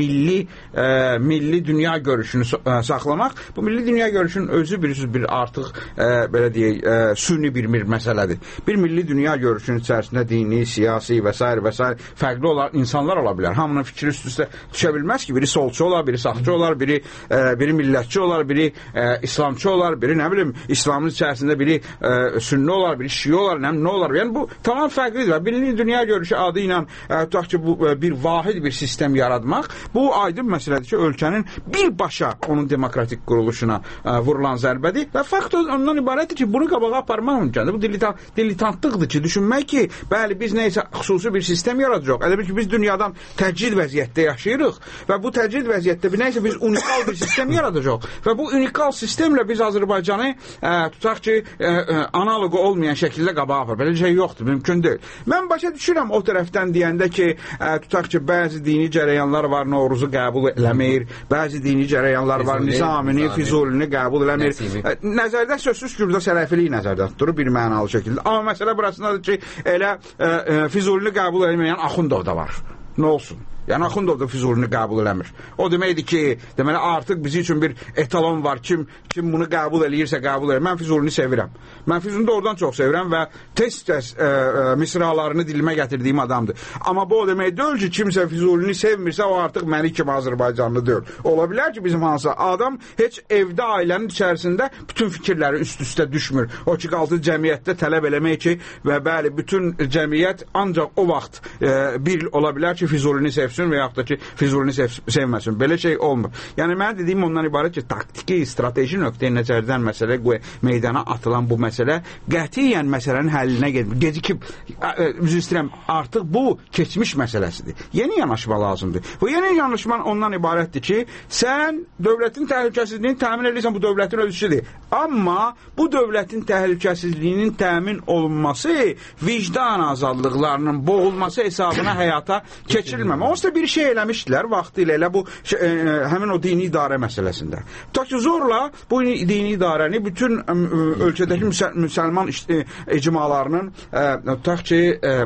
milli dünya görüşünü saxlamaq, bu milli dünya görüşünün özü bir artıq belə deyək, süni bir məsələdir. Bir milli dünya görüşünün içərisində dini, siyasi və s. fərqli olan insanlar ola bilər. Hamının fikri üst-üstə düşə bilməz ki, biri solçu olar, biri sağçı olar, biri millətçi olar, biri İslamçı olar, biri nə bilim, İslamın içərisində biri sünni olar, biri şiə olar, nə olar. Yəni bu tamam fərqlidir. Milli dünya görüşü adı ilə tutaq ki, bu bir vahid bir sistem yaratmaq, bu aydın məsələdir ki, ölkənin birbaşa onun demokratik quruluşuna vurulan zərbədir və fakt ondan ibarətdir ki, bunu qabağa aparmaq mümkündür. Bu diletantlıqdır ki, düşünmək ki, bəli, biz neysə xüsusi bir sistem yaradacaq. Elə bil ki, biz dünyadan təcrid vəziyyətdə yaşayırıq və bu təcrid vəziyyətdə neysə biz unikal bir sistem yaradacaq və bu unikal sistemlə biz Azərbaycanı tutaq ki, analogu olmayan şəkildə qabağa apar. Belə şey yoxdur, mümkün deyil. Mən başa düşürəm o tərəfdən deyəndə ki, tutaq ki, bəzi dini cərəyanlar var, Novruzu qəbul eləmir, bəzi dini cərəyanlar var, Nizamini, Füzulini qəbul eləmir. Nəzərdə sözsüz ki, burada sələfilik nəzərdə tutulur bir mənalı şəkildə. Amma məsələ burasındadır ki, elə Füzulini qəbul eləməyən Axundov da var. Nə olsun? Yəni Axundov da Füzulini qəbul eləmir. O deməkdir ki, deməli artıq bizim üçün bir etalon var. Kim bunu qəbul eləyirsə qəbul eləyir. Mən Füzulini sevirəm. Mən Füzulini də oradan çox sevirəm və tez-tez misralarını dilimə gətirdiyim adamdır. Amma bu o demək deyil ki, kimsə Füzulini sevmirsə, o artıq məni kimi Azərbaycanlı deyil. Ola bilər ki, bizim hansısa adam heç evdə ailənin içərisində bütün fikirləri üst-üstə düşmür. O ki, qaldı cəmiyyətdə tələb eləmək ki, və bəli, bütün cəmiyyət ancaq o vaxt bir ola bilər ki, Füzulini sevsin və yaxud da ki, Füzulini sevməsin. Belə şey olmur. Yəni, mən dediyim ondan ibarət ki, taktiki, strateji nöqteyi nəzərdən məsələ meydana atılan bu məsələ qətiyyən məsələnin həllinə gecikib, üzr istəyirəm, artıq bu keçmiş məsələsidir. Yeni yanaşma lazımdır. Bu yeni yanaşma ondan ibarətdir ki, sən dövlətin təhlükəsizliyini təmin edirsən, bu dövlətin ölçüsüdür. Amma bu dövlətin təhlükəsizliyinin təmin olunması vicdan azadlıqlarının boğulması hesabına həyata keçirilməmə. Onsuz da bir şey eləmişdilər vaxtı ilə elə bu həmin o dini idarə məsələsində. Tutaq ki, zorla bu dini idarəni bütün ölkədəki müsəlman icmalarının tutaq ki,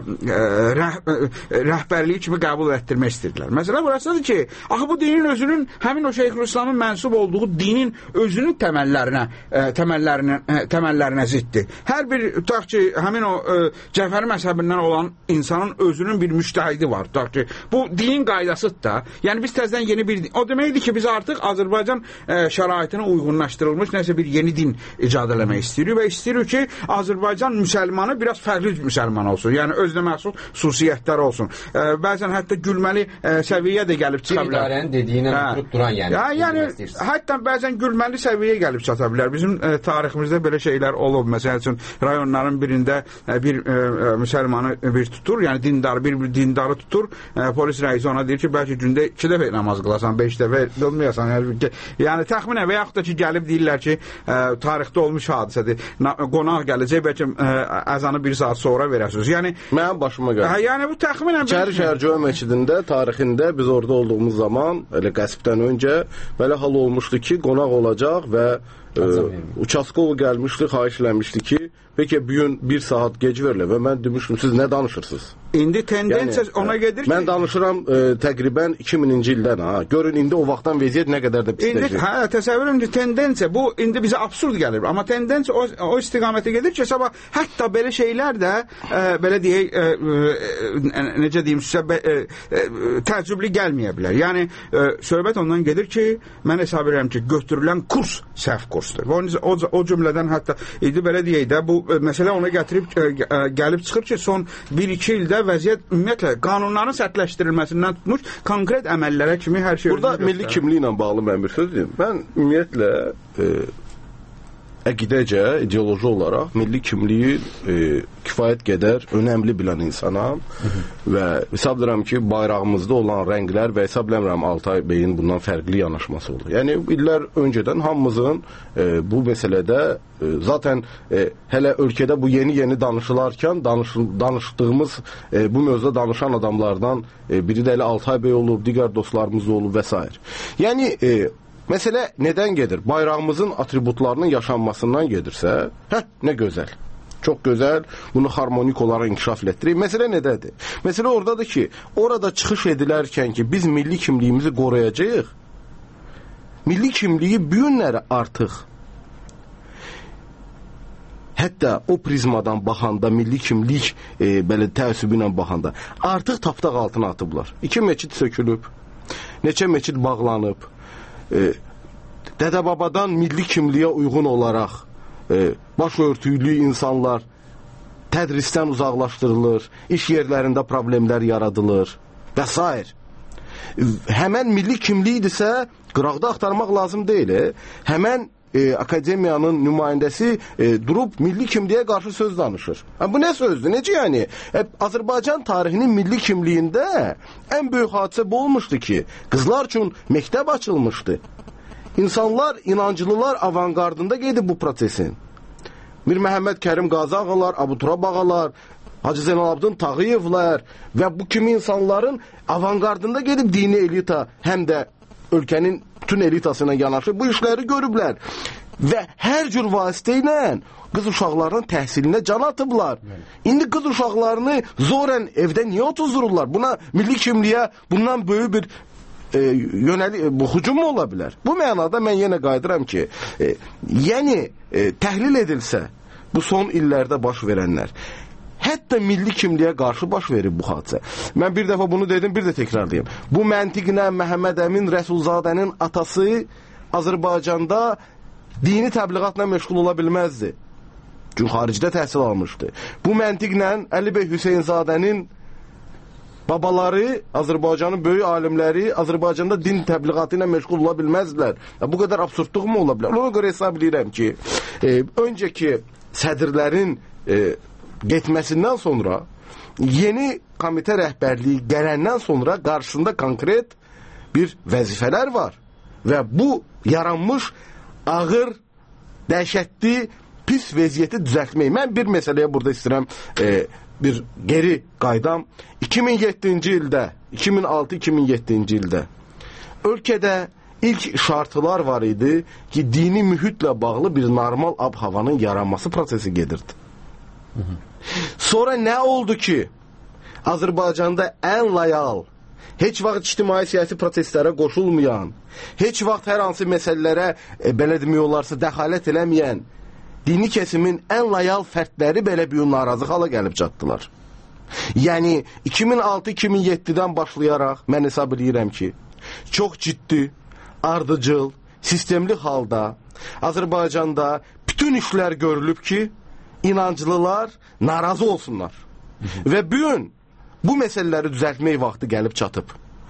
rəhbərliyi kimi qəbul etdirmək istəyirdilər. Məsələ burasıdır ki, axı bu dinin özünün, həmin o Şeyxülislamın mənsub olduğu dinin özünün təməllərinə ziddir. Hər bir, tutaq ki, həmin o Cəfəri məzhəbindən olan insanın özünün bir müştəhidi var. Tutaq ki, bu dinin qaydasıdır da. Yəni biz təzədən yeni bir din. O deməkdir ki, biz artıq Azərbaycan şəraitinə uyğunlaşdırılmış nəsə bir yeni din icad eləmək istəyirik və istəyirik ki, Azərbaycan müsəlmanı biraz fərqli müsəlman olsun. Yəni özünə məxsus xüsusiyyətləri olsun. Bəzən hətta gülməli səviyyə də gəlib çıxa bilər. Bir idarənin dediyinə oturub duran yəni hətta bəzən gülməli səviyyə gəlib çata bilər. Bizim tariximizdə belə şeylər olub. Məsəl üçün rayonların birində bir müsəlmanı bir tutur, yəni dindarı bir dindarı tutur. Polis rəisi ona deyir ki, bəlkə gündə 2 dəfə namaz qılasan, 5 dəfə qılmayasan. Yəni təxminən və yaxud da ki, gəlib deyirlər ki, tarixdə olmuş hadisədir. Qonaq gələcək, bəlkə əzanı 1 saat sonra verəsiniz. Yəni mənim başıma gəlir. Yəni bu təxminən İçəri Şəhərcömə məscidində tarixində biz orada olduğumuz zaman elə qəsbdən öncə belə hal olmuşdu ki, qonaq olacaq və Uçaskov gəlmişdi, xahiş eləmişdi ki, bəlkə bu gün 1 saat gec verilir və mən demişdim, siz nə danışırsınız? İndi tendensiya ona gedir ki... Mən danışıram təqribən 2000-ci ildən. Görün, indi o vaxtdan vəziyyət nə qədər də pisləşir. Təsəvvürüm ki, tendensiya, bu indi bizə absurd gəlir. Amma tendensiya o istiqamətə gedir ki, sabah hətta belə şeylər də, belə deyək, necə deyim, təəccüblü gəlməyə bilər. Yəni, söhbət ondan gedir ki, mən hesab edirəm ki, götürülən kurs səhv kursdur. O cümlədən hətta, indi belə deyək də, bu məsələ ona gəlib çıxır ki, son 1-2 ildə vəziyyət ümumiyyətlə qanunların sərtləşdirilməsindən tutmuş konkret əməllərə kimi hər şey burada milli kimliyi ilə bağlı mən bir söz deyim. Mən ümumiyyətlə əqidəcə, ideoloji olaraq milli kimliyi kifayət qədər önəmli bilən insanam və hesab edirəm ki, bayrağımızda olan rənglər və hesab edirəm Altay bəyin bundan fərqli yanaşması olur. Yəni, illər öncədən hamımızın bu məsələdə zaten hələ ölkədə bu yeni danışılarkən danışdığımız bu mövzuda danışan adamlardan biri də elə Altay bəy olub, digər dostlarımız olub və s. Yəni, məsələ nədən gedir? Bayrağımızın atributlarının yaşanmasından gedirsə, nə gözəl. Çox gözəl, bunu harmonik olaraq inkişaf etdirir. Məsələ nədədir? Məsələ oradadır ki, orada çıxış edilərkən ki, biz milli kimliyimizi qoruyacağıq, milli kimliyi bu günləri artıq hətta o prizmadan baxanda, milli kimlik belə təəssübü ilə baxanda artıq tapdaq altına atıblar. 2 meçid sökülüb, neçə meçid bağlanıb, dədə-babadan milli kimliyə uyğun olaraq başörtülü insanlar tədrisdən uzaqlaşdırılır, iş yerlərində problemlər yaradılır və s. Həmən milli kimlikdirsə, qıraqda axtarmaq lazım deyil. Həmən akademiyanın nümayəndəsi durub milli kimliyə qarşı söz danışır. Bu nə sözdür? Necə yəni? Azərbaycan tarixinin milli kimliyində ən böyük hadisə bu olmuşdu ki, qızlar üçün məktəb açılmışdı. İnsanlar, inancılılar avangardında gedib bu prosesin. Mir Məhəmməd Kərim Qazi ağalar, Abu Turab ağalar, Hacı Zeynalabdin Tağıyevlər və bu kimi insanların avangardında gedib dini elita, həm də ölkənin bütün elitasına yanaşır, bu işləri görüblər. Və hər cür vasitə ilə qız uşaqlarının təhsilinə can atıblar. İndi qız uşaqlarını zorən evdə niyə otuzdururlar? Buna milli kimliyə bundan böyük bir hücum mu ola bilər? Bu mənada mən yenə qayıdıram ki, yəni təhlil edilsə bu son illərdə baş verənlər, hətta milli kimliyə qarşı baş verib bu hadisə. Mən bir dəfə bunu dedim, bir də təkrarlayayım. Bu məntiqlə Məhəmməd Əmin Rəsulzadənin atası Azərbaycanda dini təbliğatla məşğul ola bilməzdi. Çünki xaricdə təhsil almışdı. Bu məntiqlə Əli bəy Hüseynzadənin babaları, Azərbaycanın böyük alimləri Azərbaycanda din təbliğatı ilə məşğul ola bilməzdilər. Bu qədər absurdluq mu ola bilər? Ona görə hesab edirəm ki, öncəki sədrlərin getməsindən sonra, yeni komitə rəhbərliyi gələndən sonra qarşısında konkret bir vəzifələr var. Və bu yaranmış ağır, dəhşətli, pis vəziyyəti düzəltmək. Mən bir məsələyə burada istəyirəm bir geri qaydam. 2007-ci ildə, 2006-2007-ci ildə ölkədə ilk şartlar var idi ki, dini mühitlə bağlı bir normal ab-havanın yaranması prosesi gedirdi. Sonra nə oldu ki, Azərbaycanda ən layal, heç vaxt ictimai-siyasi proseslərə qoşulmayan, heç vaxt hər hansı məsələlərə, belə demək olarsa, dəxalət eləməyən, dini kesimin ən layal fərdləri belə bir narazı hala gəlib çatdılar. Yəni, 2006-2007-dən başlayaraq mən hesab edirəm ki, çox ciddi, ardıcıl, sistemli halda Azərbaycanda bütün işlər görülüb ki, inanclılar narazı olsunlar. Və bugün bu məsələləri düzəltmək vaxtı gəlib çatıb.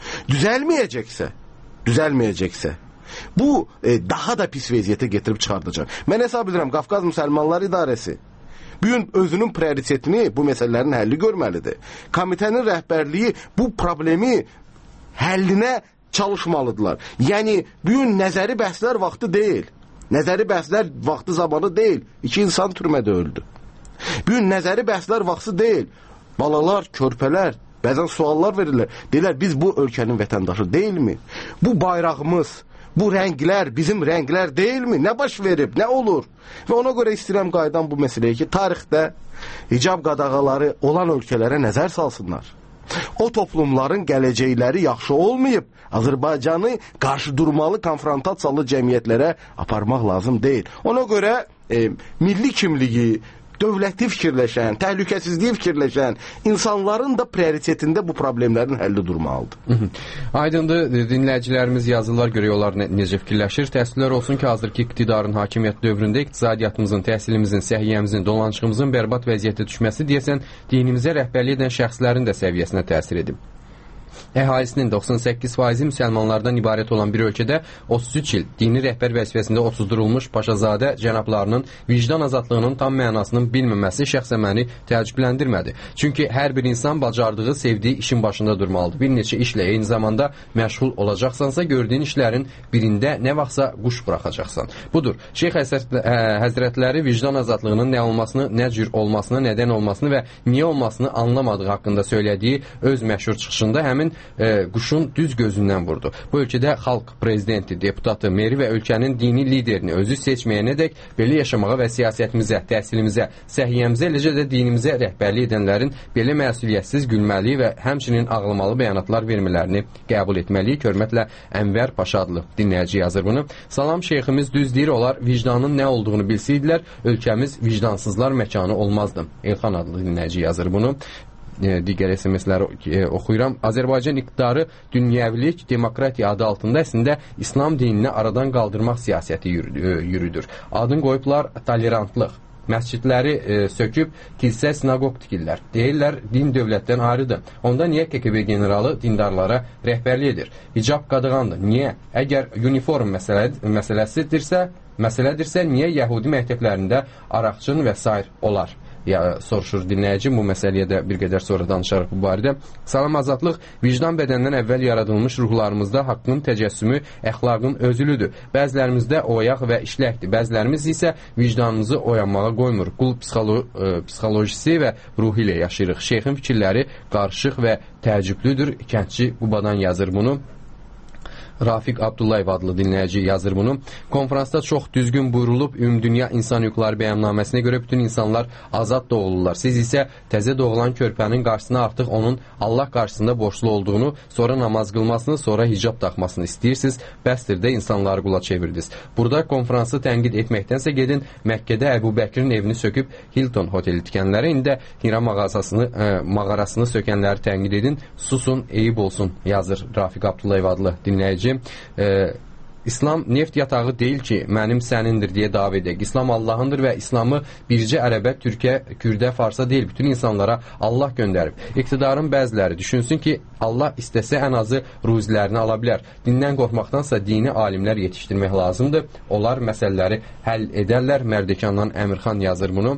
Düzəlməyəcəksə, bu daha da pis vəziyyətə getirib çıxardacaq. Mən hesab edirəm, Qafqaz Müsəlmanlar İdarəsi bugün özünün prioritetini bu məsələlərin həlli görməlidir. Komitənin rəhbərliyi bu problemi həllinə çalışmalıdırlar. Yəni, bugün nəzəri bəhslər vaxtı deyil. Nəzəri bəhslər vaxtı zamanı deyil. 2 insan türmədə öldü. Bugün nəzəri bəhslər vaxtı deyil. Balalar, körpələr, bəzən suallar verirlər. Deyirlər, biz bu ölkənin vətəndaşı deyilmi? Bu bayrağımız, Bu rənglər bizim rənglər deyilmi? Nə baş verib, nə olur? Və ona görə istəyirəm qayıdan bu məsələyə ki, tarixdə hicab qadağaları olan ölkələrə nəzər salsınlar. O toplumların gələcəkləri yaxşı olmayıb, Azərbaycanı qarşıdurmalı konfrontasiyalı cəmiyyətlərə aparmaq lazım deyil. Ona görə milli kimliyi, dövləti fikirləşən, təhlükəsizliyi fikirləşən insanların da prioritetində bu problemlərin həlli durmalıdır. Aydındır, dinləyicilərimiz yazırlar, görək onlar necə fikirləşir. Təəssüflər olsun ki, hazırki iqtidarın hakimiyyət dövründə iqtisadiyyatımızın, təhsilimizin, səhiyyəmizin, dolanışığımızın bərbad vəziyyətə düşməsi deyəsən dinimizə rəhbərlik edən şəxslərin də səviyyəsinə təsir edib. Əhalisinin 98% müsəlmanlardan ibarət olan bir ölkədə 33 il dini rəhbər vəzifəsində oturdurulmuş paşazadə cənablarının vicdan azadlığının tam mənasının bilməməsi şəxsən məni təəccübləndirmədi. Çünki hər bir insan bacardığı, sevdiyi işin başında durmalıdır. Bir neçə işlə eyni zamanda məşğul olacaqsansa, gördüyün işlərin birində nə vaxtsa quş buraxacaqsan. Budur, Şeyx Həzrətləri vicdan azadlığının nə olmasını, nə cür olmasını, nədən olmasını və niyə olmasını anlamadığı haqqında söylədiyi öz məşhur çıxışında həmin quşun düz gözündən vurdu. Bu ölkədə xalq prezidenti, deputatı, meri və ölkənin dini liderini özü seçməyənədək belə yaşamağa və siyasətimizə, təhsilimizə, səhiyyəmizə, eləcə də dinimizə rəhbərlik edənlərin belə məsuliyyətsiz gülməli və həmçinin ağlamalı bəyanatlar vermələrini qəbul etməliyik. Hörmətlə Ənvər Paşa adlı dinləyici yazır bunu. Salam, şeyximiz düz deyir, onlar vicdanın nə olduğunu bilsəydilər, ölkəmiz vicdansızlar məkanı olmazdı. Elxan adlı dinləyici yazır bunu. Digər SMS-ləri oxuyuram. Azərbaycan iqtidarı dünyəvilik, demokratiya adı altında əslində İslam dinini aradan qaldırmaq siyasəti yürüdür. Adın qoyublar tolerantlıq. Məscidləri söküb kilsə, sinagog tikirlər. Deyirlər, din dövlətdən ayrıdır. Onda niyə KGB generalı dindarlara rəhbərlik edir? Hicab qadağandır. Niyə? Əgər uniform məsələdirsə, niyə Yəhudi məktəblərində araqçın və s. olar? Soruşur dinləyici, bu məsələyə də bir qədər sonra danışarıq bu barədə. Salam, azadlıq vicdan bədəndən əvvəl yaradılmış ruhlarımızda haqqın təcəssümü, əxlaqın özülüdür. Bəzilərimizdə oyaq və işləkdir. Bəzilərimiz isə vicdanımızı oyanmağa qoymur. Qul psixolojisi və ruhu ilə yaşayırıq. Şeyxin fikirləri qarışıq və təəccüblüdür. Kəndçi Qubadan yazır bunu. Rafiq Abdullayev adlı dinləyici yazır bunu. Konferansda çox düzgün buyurulub, Ümumdünya İnsan Hüquqları Bəyannaməsinə görə bütün insanlar azad doğulurlar. Siz isə təzə doğulan körpənin qarşısına artıq onun Allah qarşısında borçlu olduğunu, sonra namaz qılmasını, sonra hicab taxmasını istəyirsiniz. Bəsdir də insanları qula çevirdiniz. Burada konferansı tənqid etməkdənsə gedin Məkkədə Əbu Bəkirin evini söküb Hilton oteli tikənlərə, indi Hira mağarasını sökənləri tənqid edin. Susun, eyib olsun, yazır Rafiq Abdullayev adlı dinləyici. İslam neft yatağı deyil ki, mənim sənindir deyə dava edək. İslam Allahındır və İslamı bircə ərəbə, türkə, kürdə, farsa deyil, bütün insanlara Allah göndərib. İqtidarın bəziləri düşünsün ki, Allah istəsə ən azı ruzilərini ala bilər. Dindən qorxmaqdansa dini alimlər yetişdirmək lazımdır. Onlar məsələləri həll edərlər. Mərdəkandan Əmirxan yazır bunu.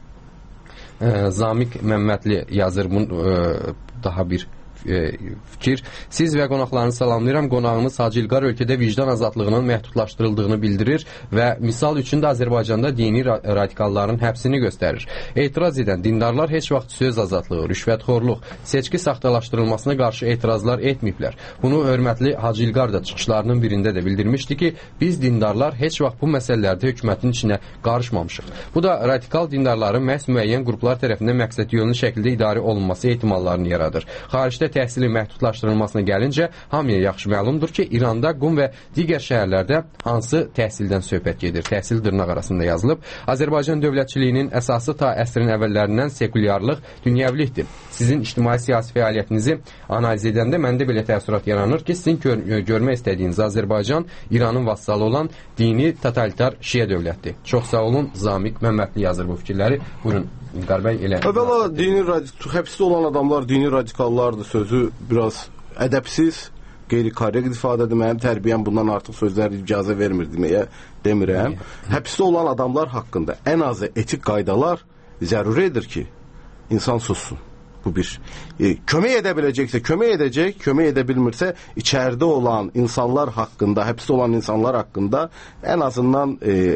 Zamik Məmmədli yazır bunu. Daha bir fikir. Siz və qonaqlarını salamlayıram. Qonağınız Hacı İlqar ölkədə vicdan azadlığının məhdudlaşdırıldığını bildirir və misal üçün də Azərbaycanda dini radikalların həbsini göstərir. Etiraz edən dindarlar heç vaxt söz azadlığı, rüşvətxorluq, seçki saxtalaşdırılmasına qarşı etirazlar etməyiblər. Bunu hörmətli Hacı İlqar da çıxışlarının birində də bildirmişdi ki, biz dindarlar heç vaxt bu məsələlərdə hökumətin içinə qarışmamışıq. Bu da radikal dindarların məhz müəyyən qruplar tərəfindən məqsədyönlü şəkildə idarə olunması ehtimallarını yaradır. Xaricdə təhsilin məhdudlaşdırılmasına gəlincə, hamıya yaxşı məlumdur ki, İranda, Qum və digər şəhərlərdə hansı təhsildən söhbət gedir. Təhsil dırnaq arasında yazılıb. Azərbaycan dövlətçiliyinin əsası ta əsrin əvvəllərindən sekulyarlıq, dünyəvilikdir. Sizin ictimai-siyasi fəaliyyətinizi analiz edəndə məndə belə təəssürat yaranır ki, sizin görmək istədiyiniz Azərbaycan İranın vassalı olan dini totalitar şiə dövlətdir. Çox sağ olun, Zamik Məmmədli yazır bu fikirləri. Buyurun. Əvvəla həbsdə olan adamlar dini radikallardır sözü biraz ədəbsiz, qeyri-korrekt ifadədir. Mənim tərbiyəm bundan artıq sözlər icazə vermir demirəm. Həbsdə olan adamlar haqqında ən azı etik qaydalar zəruridir ki, insan sussun. Bu bir. Kömək edə biləcəksə kömək edəcək, kömək edə bilmirsə içəridə olan insanlar haqqında, həbsdə olan insanlar haqqında ən azından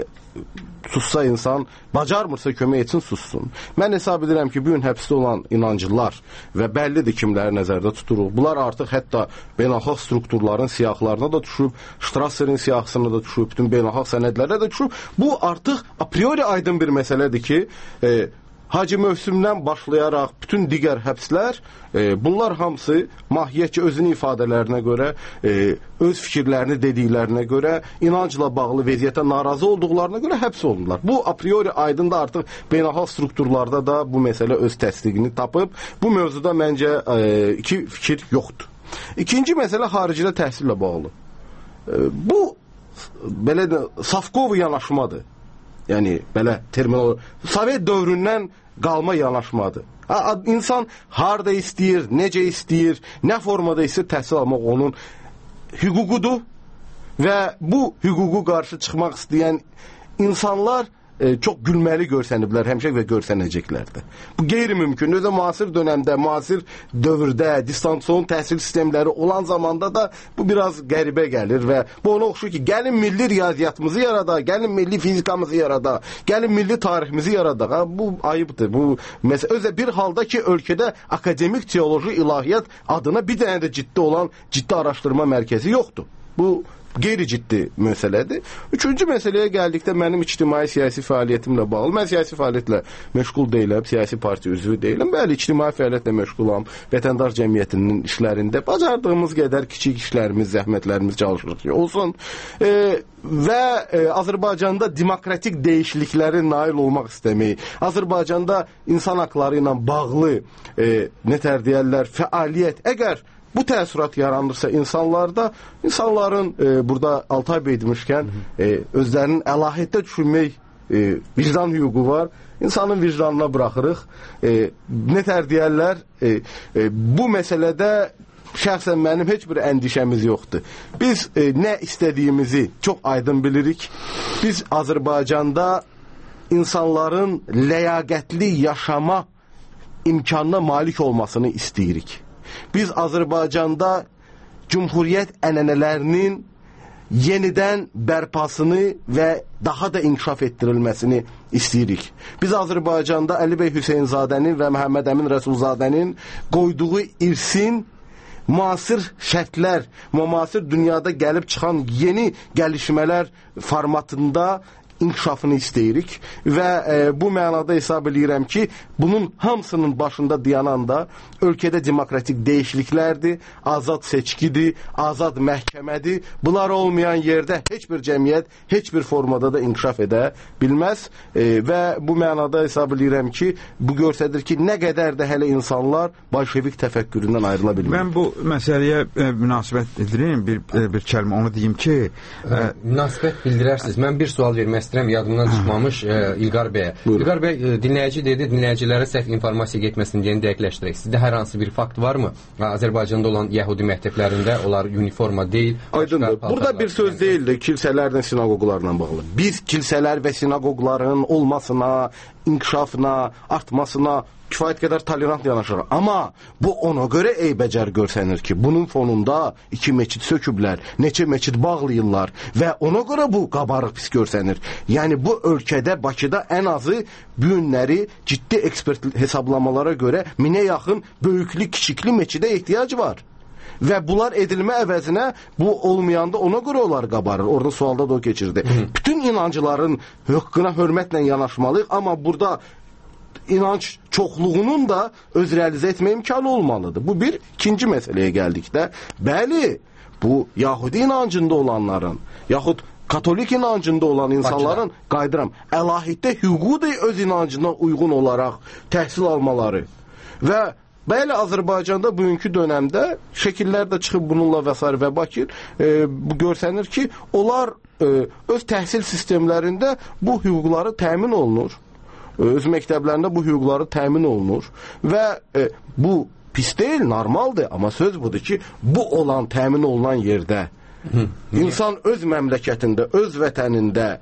sussa insan, bacarmırsa kömək etsin, sussun. Mən hesab edirəm ki, bu gün həbsdə olan inanclılar və bəllidir kimləri nəzərdə tuturuq. Bunlar artıq hətta beynəlxalq strukturların siyahılarına da düşüb, Strasser'in siyahısına da düşüb, bütün beynəlxalq sənədlərə də düşüb. Bu artıq a priori aydın bir məsələdir ki, Hacı Mövsümdən başlayaraq bütün digər həbslər, bunlar hamısı mahiyyətcə özünün ifadələrinə görə, öz fikirlərini dediklərinə görə, inancla bağlı vəziyyətə narazı olduqlarına görə həbs olundular. Bu a priori aydında artıq beynəlxalq strukturlarda da bu məsələ öz təsdiqini tapıb. Bu mövzuda məncə iki fikir yoxdur. İkinci məsələ xaricdə təhsillə bağlı. Bu belə Safkov yanaşmadır. Yəni, belə terminoloji, Sovet dövründən qalma yanaşmadır. İnsan harada istəyir, necə istəyir, nə formada istəyir təhsil almaq onun hüququdur və bu hüququ qarşı çıxmaq istəyən insanlar çox gülməli görsəniblər, həmişə və görsənəcəklər də. Bu qeyri-mümkün. Özə müasir dönəmdə, müasir dövrdə, distansiyon təhsil sistemləri olan zamanda da bu biraz qəribə gəlir və bu ona oxşur ki, gəlin milli riyaziyyatımızı yaradaq, gəlin milli fizikamızı yaradaq, gəlin milli tariximizi yaradaq. Bu ayıbdır. Bu özə bir halda ki, ölkədə akademik teoloji ilahiyyat adına bir dənə də ciddi olan ciddi araşdırma mərkəzi yoxdur. Bu qeyri-ciddi məsələdir. Üçüncü məsələyə gəldikdə mənim ictimai-siyasi fəaliyyətimlə bağlı. Mən siyasi fəaliyyətlə məşğul deyiləm, siyasi partiya üzvü deyiləm. Bəli, ictimai fəaliyyətlə məşğulam. Vətəndaş cəmiyyətinin işlərində bacardığımız qədər kiçik işlərimiz, zəhmətlərimiz çalışırıq ki, olsun. Və Azərbaycanda demokratik dəyişikliklərə nail olmaq istəmək, Azərbaycanda insan haqları ilə bağlı nətər deyərlər, fəaliyyət, əgər bu təəssürat yaranırsa insanlarda, insanların burada Altay bəy demişkən özlərinin əlahiddə düşünmək vicdan hüququ var. İnsanın vicdanına buraxırıq. Nətər deyərlər, bu məsələdə şəxsən mənim heç bir əndişəmiz yoxdur. Biz nə istədiyimizi çox aydın bilirik. Biz Azərbaycanda insanların ləyaqətli yaşama imkanına malik olmasını istəyirik. Biz Azərbaycanda Cumhuriyyət ənənələrinin yenidən bərpasını və daha da inkişaf etdirilməsini istəyirik. Biz Azərbaycanda Əli bəy Hüseynzadənin və Məhəmməd Əmin Rəsulzadənin qoyduğu irsin müasir şərtlər, müasir dünyada gəlib çıxan yeni gəlişmələr formatında inkişafını istəyirik və bu mənada hesab edirəm ki, bunun hamısının başında dayanan da ölkədə demokratik dəyişikliklərdir, azad seçkidir, azad məhkəmədir. Bunlar olmayan yerdə heç bir cəmiyyət, heç bir formada da inkişaf edə bilməz və bu mənada hesab edirəm ki, bu göstərir ki, nə qədər də hələ insanlar bolşevik təfəkküründən ayrıla bilmir. Mən bu məsələyə münasibət edirəm, bir kəlmə onu deyim ki, münasibət bildirərsiniz. Mən bir sual vermək istəyirəm, yadımdan çıxmamış İlqar bəyə. İlqar bəy, dinləyici dedi, dinləyicilərə səhv informasiya getməsin deyə dəqiqləşdirək. Sizdə hər hansı bir fakt varmı? Azərbaycanda olan yəhudi məktəblərində onlar uniforma deyil. Aydındır. Burada bir söz deyildi kilsələrlə, sinagoglarla bağlı. Biz kilsələr və sinagogların olmasına, inkişafına, artmasına kifayət qədər tolerant yanaşır. Amma bu ona görə eybəcər görsənir ki, bunun fonunda 2 meçid söküblər, neçə meçid bağlayırlar və ona görə bu qabarıq pis görsənir. Yəni bu ölkədə, Bakıda ən azı bu günləri ciddi ekspert hesablamalara görə 1000-ə yaxın böyüklü, kiçikli meçidə ehtiyac var. Və bunlar edilmə əvəzinə bu olmayanda ona görə onlar qabarır. Orada sualda da o keçirdi. Bütün inancıların haqqına hörmətlə yanaşmalıyıq, amma burada inanç çoxluğunun da öz realizə etmə imkanı olmalıdır. Bu bir. İkinci məsələyə gəldikdə, bəli, bu Yahudi inancında olanların, yaxud Katolik inancında olan insanların, qaydıram, əlahiddə hüququdur öz inancına uyğun olaraq təhsil almaları. Və bəli, Azərbaycanda bugünkü dönəmdə şəkillər də çıxıb bununla və bakir, bu görsənir ki, onlar öz təhsil sistemlərində bu hüquqları təmin olunur. Öz məktəblərində bu hüquqları təmin olunur və bu pis deyil, normaldır, amma söz budur ki, bu olan təmin olunan yerdə insan öz məmləkətində, öz vətənində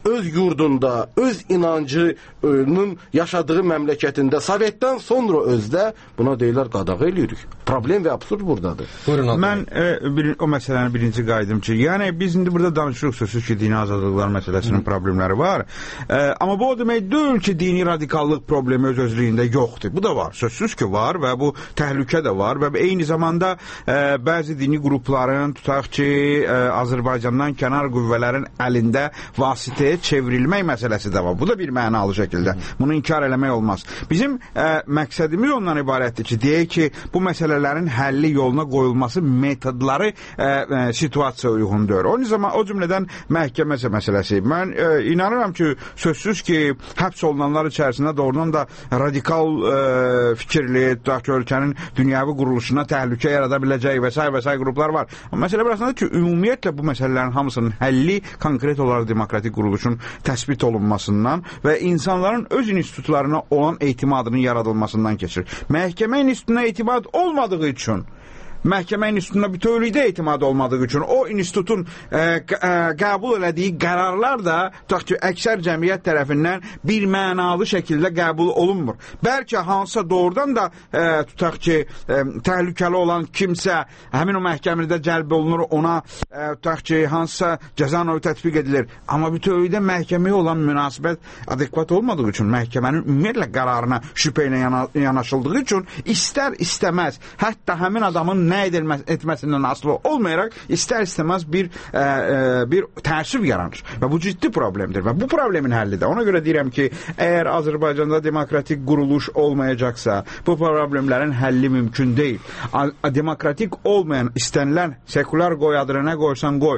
öz yurdunda, öz inancının yaşadığı məmləkətində, Sovetdən sonra özdə buna deyirlər qadağa eləyirik. Problem və absurd buradadır. Mən o məsələni birinci qaydım ki, yəni biz indi burada danışırıq sözsüz ki, dini azadlıqlar məsələsinin problemləri var. Amma bu o demək deyil ki, dini radikallıq problemi öz özlüyündə yoxdur. Bu da var, sözsüz ki var və bu təhlükə də var və eyni zamanda bəzi dini qrupların tutaq ki, Azərbaycandan kənar qüvvələrin əlində vasitəyə çevrilmək məsələsi də var. Bu da bir mənalı şəkildə. Bunu inkar eləmək olmaz. Bizim məqsədimiz ondan ibarətdir ki, deyək ki, bu məsələlərin həlli yoluna qoyulması metodları situasiya uyğundur. O cümlədən məhkəmə məsələsi. Mən inanıram ki, sözsüz ki, həbs olunanlar içərisində doğrudan da radikal fikirli, tutaq ki, ölkənin dünyəvi quruluşuna təhlükə yarada biləcək və s. qruplar var. Məsələ burasındadır ki, ümumiyyətlə bu məsələlərin hamısının həlli konkret olaraq demokratik quruluşun təsbit olunmasından və insanların öz institutlarına olan etimadının yaradılmasından keçir. Məhkəmə institutuna etimad olmadığı üçün, məhkəmə institutuna bütövlükdə etimad olmadığı üçün o institutun qəbul elədiyi qərarlar da tutaq ki, əksər cəmiyyət tərəfindən bir mənalı şəkildə qəbul olunmur. Bəlkə hansısa doğrudan da tutaq ki, təhlükəli olan kimsə həmin o məhkəmədə cəlb olunur, ona tutaq ki, hansısa cəza növü tətbiq edilir. Amma bütövlükdə məhkəməyə olan münasibət adekvat olmadığı üçün, məhkəmənin ümumiyyətlə qərarına şübhə ilə yanaşıldığı üçün istər-istəməz, hətta həmin adamın nə etməsindən asılı olmayaraq istər-istəməz bir təəssüb yaranır. Və bu ciddi problemdir. Və bu problemin həlli də. Ona görə deyirəm ki, əgər Azərbaycanda demokratik quruluş olmayacaqsa, bu problemlərin həlli mümkün deyil. Demokratik olmayan, istənilən sekular qoy adına nə qoysan qoy,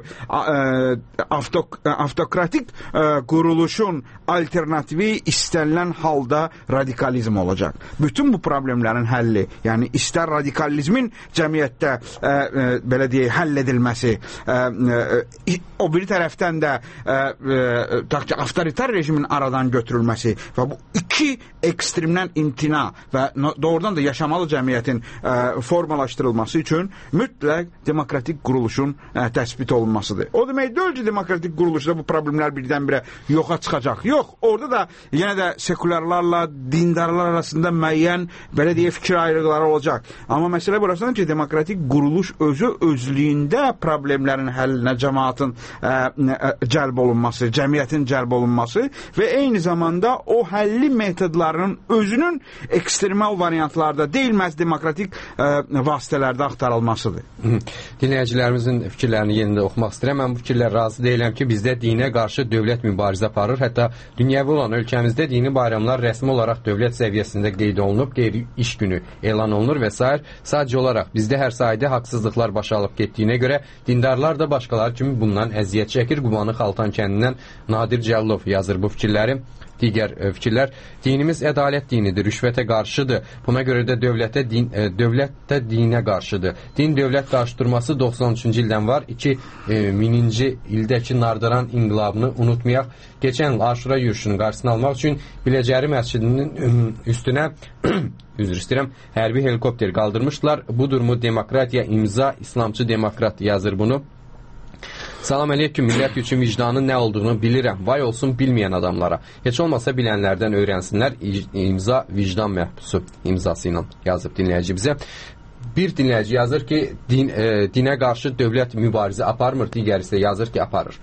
avtokratik quruluşun alternativi istənilən halda radikalizm olacaq. Bütün bu problemlərin həlli, yəni istər radikalizmin cəmiyyətdə belə deyək, həll edilməsi, o biri tərəfdən də avtoritar rejimin aradan götürülməsi və bu iki ekstremdən imtina və doğrudan da yaşamalı cəmiyyətin formalaşdırılması üçün mütləq demokratik quruluşun təsbit olunmasıdır. O demək deyil ki, demokratik quruluşda bu problemlər birdən-birə yoxa çıxacaq. Yox, orada da yenə də sekularlarla dindarlar arasında müəyyən, belə deyək, fikir ayrılıqları olacaq. Amma məsələ burasıdır ki, demokratik quruluş özlüyündə problemlərin həllinə cəmaatın cəlb olunması, cəmiyyətin cəlb olunması və eyni zamanda o həlli metodlarının özünün ekstremal variantlarda deyilməz demokratik vasitələrdə axtarılmasıdır. Dinləyicilərimizin fikirlərini yenində oxumaq istəyirəm. Mən bu fikirlər razı deyiləm ki, bizdə dinə qarşı dövlət mübarizə aparır. Hətta dünyəvi olan ölkəmizdə dini bayramlar rəsmi olaraq dövlət səviyyəsində qeyd olunub, qeyri-iş günü elan olunur və s. Sadəcə olaraq bizdə hər sayda haqsızlıqlar başa alıb getdiyinə görə dindarlar da başqaları kimi bundan əziyyət çəkir. Qubanı Xaltan kəndindən Nadir Cəllov yazır bu fikirləri. Digər fikirlər, dinimiz ədalət dinidir, rüşvətə qarşıdır. Buna görə də dövlət də dinə qarşıdır. Din dövlət qarşıdurması 93-cü ildən var. 2000-ci ildəki Nardaran inqilabını unutmayaq. Keçən Aşura yürüşünün qarşısını almaq üçün Biləcəri məscidinin üstünə üzr istəyirəm, hərbi helikopter qaldırmışdılar. Bu durumu demokratiya imza, İslamçı demokrat yazır bunu. Salam aleyküm, millət üçün vicdanın nə olduğunu bilirəm. Vay olsun bilməyən adamlara. Heç olmasa bilənlərdən öyrənsinlər. İmza vicdan məhbusu imzası ilə yazıb dinləyici bizə. Bir dinləyici yazır ki, dinə qarşı dövlət mübarizə aparmır, digər isə yazır ki, aparır.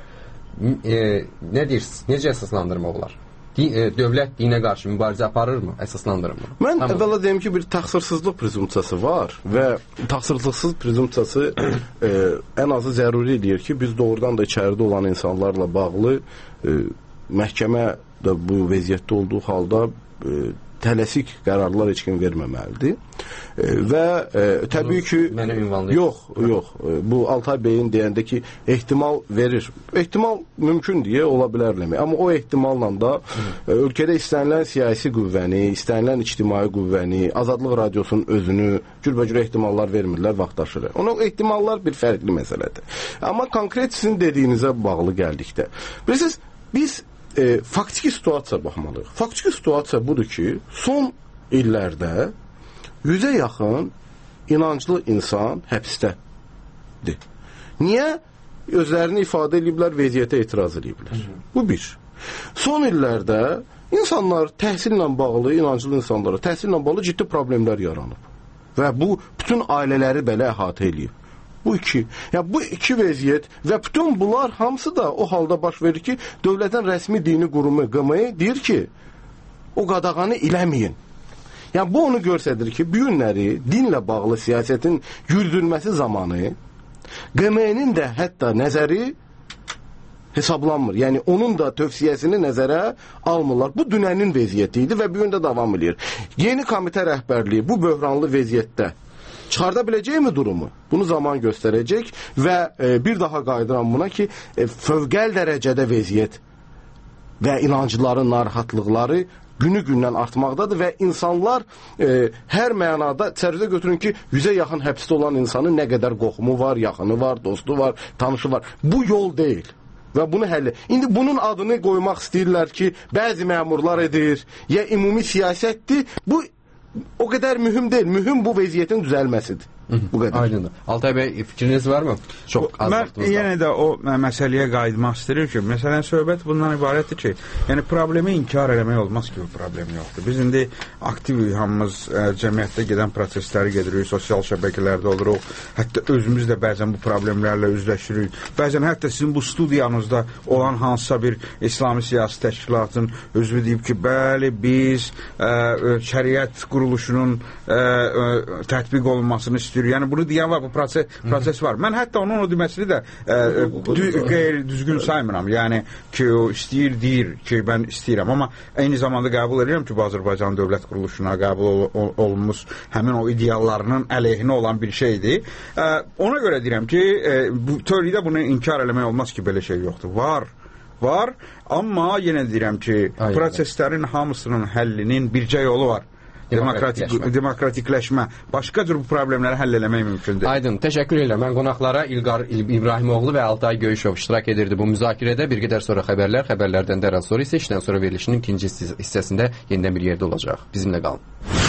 Nə deyirsiniz? Necə əsaslandırmaq olar? Dövlət dinə qarşı mübarizə aparırmı? Əsaslandırırmı? Mən əvvəla deyim ki, bir təqsirsizlik prezumpsiyası var və təqsirsizlik prezumpsiyası ən azı zəruri edir ki, biz doğrudan da içəridə olan insanlarla bağlı məhkəmə də bu vəziyyətdə olduğu halda tələsik qərarlar heç kim verməməlidir. Və təbii ki, yox, bu Altay bəyin deyəndə ki, ehtimal verir. Ehtimal mümkün deyə ola bilərləmi? Amma o ehtimalla da ölkədə istənilən siyasi qüvvəni, istənilən ictimai qüvvəni, Azadlıq Radiosunun özünü cürbəcür ehtimallar vermirlər, vaxtaşırı. Ona ehtimallar bir fərqli məsələdir. Amma konkret sizin dediyinizə bağlı gəldikdə. Bilirsiniz, biz faktiki situasiya baxmalıyıq. Faktiki situasiya budur ki, son illərdə 100-ə yaxın inanclı insan həbsdədir. Niyə? Özlərini ifadə ediblər, vəziyyətə etiraz ediblər. Bu bir. Son illərdə insanlar təhsillə bağlı, inanclı insanlara təhsillə bağlı ciddi problemlər yaranıb. Və bu bütün ailələri belə əhatə eləyib. Bu iki vəziyyət və bütün bunlar hamısı da o halda baş verir ki, dövlətin rəsmi dini qurumu QME deyir ki, o qadağanı eləməyin. Yəni bu onu göstərir ki, bu günləri dinlə bağlı siyasətin yürüdülməsi zamanı QME-nin də hətta nəzəri hesablanmır. Yəni onun da tövsiyəsini nəzərə almırlar. Bu dünənin vəziyyəti idi və bu gün də davam edir. Yeni komitə rəhbərliyi bu böhranlı vəziyyətdə çıxarda biləcəkmi durumu? Bunu zaman göstərəcək və bir daha qayıdıram buna ki, fövqəl dərəcədə vəziyyət və inancıların narahatlıqları günü-gündən artmaqdadır və insanlar hər mənada çərçivədə götürün ki, 100-ə yaxın həbsdə olan insanın nə qədər qohumu var, yaxını var, dostu var, tanışı var. Bu yol deyil. Və bunu həll. İndi bunun adını qoymaq istəyirlər ki, bəzi məmurlar edir, ya ümumi siyasətdir. Bu o qədər mühüm deyil. Mühüm bu vəziyyətin düzəlməsidir. Bu qədər. Aydındır. Altay bəy, fikriniz varmı? Çox az vaxtımız var. Yenə də o məsələyə qayıtmaq istəyir ki, məsələn, söhbət bundan ibarətdir ki, yəni problemi inkar eləmək olmaz ki, bu problem yoxdur. Biz indi aktiv hamımız cəmiyyətdə gedən prosesləri gedirik, sosial şəbəkələrdə oluruq, hətta özümüz də bəzən bu problemlərlə üzləşirik. Bəzən hətta sizin bu studiyanızda olan hansısa bir İslami siyasi təşkilatın özü deyib ki, bəli, biz şəriət quruluşunun tətbiq olunmasını istəyirik. Yəni bunu deyən var, bu proses var. Mən hətta onun o deməsini də qeyri-düzgün saymıram. Yəni ki, o istəyir, deyir ki, mən istəyirəm. Amma eyni zamanda qəbul edirəm ki, bu Azərbaycan dövlət quruluşuna qəbul olunmuş həmin o ideallarının əleyhinə olan bir şeydir. Ona görə deyirəm ki, bu teoriyada bunu inkar eləmək olmaz ki, belə şey yoxdur. Var, amma yenə deyirəm ki, proseslərin hamısının həllinin bircə yolu var. Demokratikləşmə. Başqa cür bu problemləri həll eləmək mümkündür. Aydın, təşəkkür edirəm. Mən qonaqlara İlqar İbrahimoğlu və Altay Göyüşov iştirak edirdi bu müzakirədə. Bir qədər sonra xəbərlərdən dərhal sonra isə işdən sonra verilişinin ikinci hissəsində yenidən bir yerdə olacaq. Bizimlə qalın.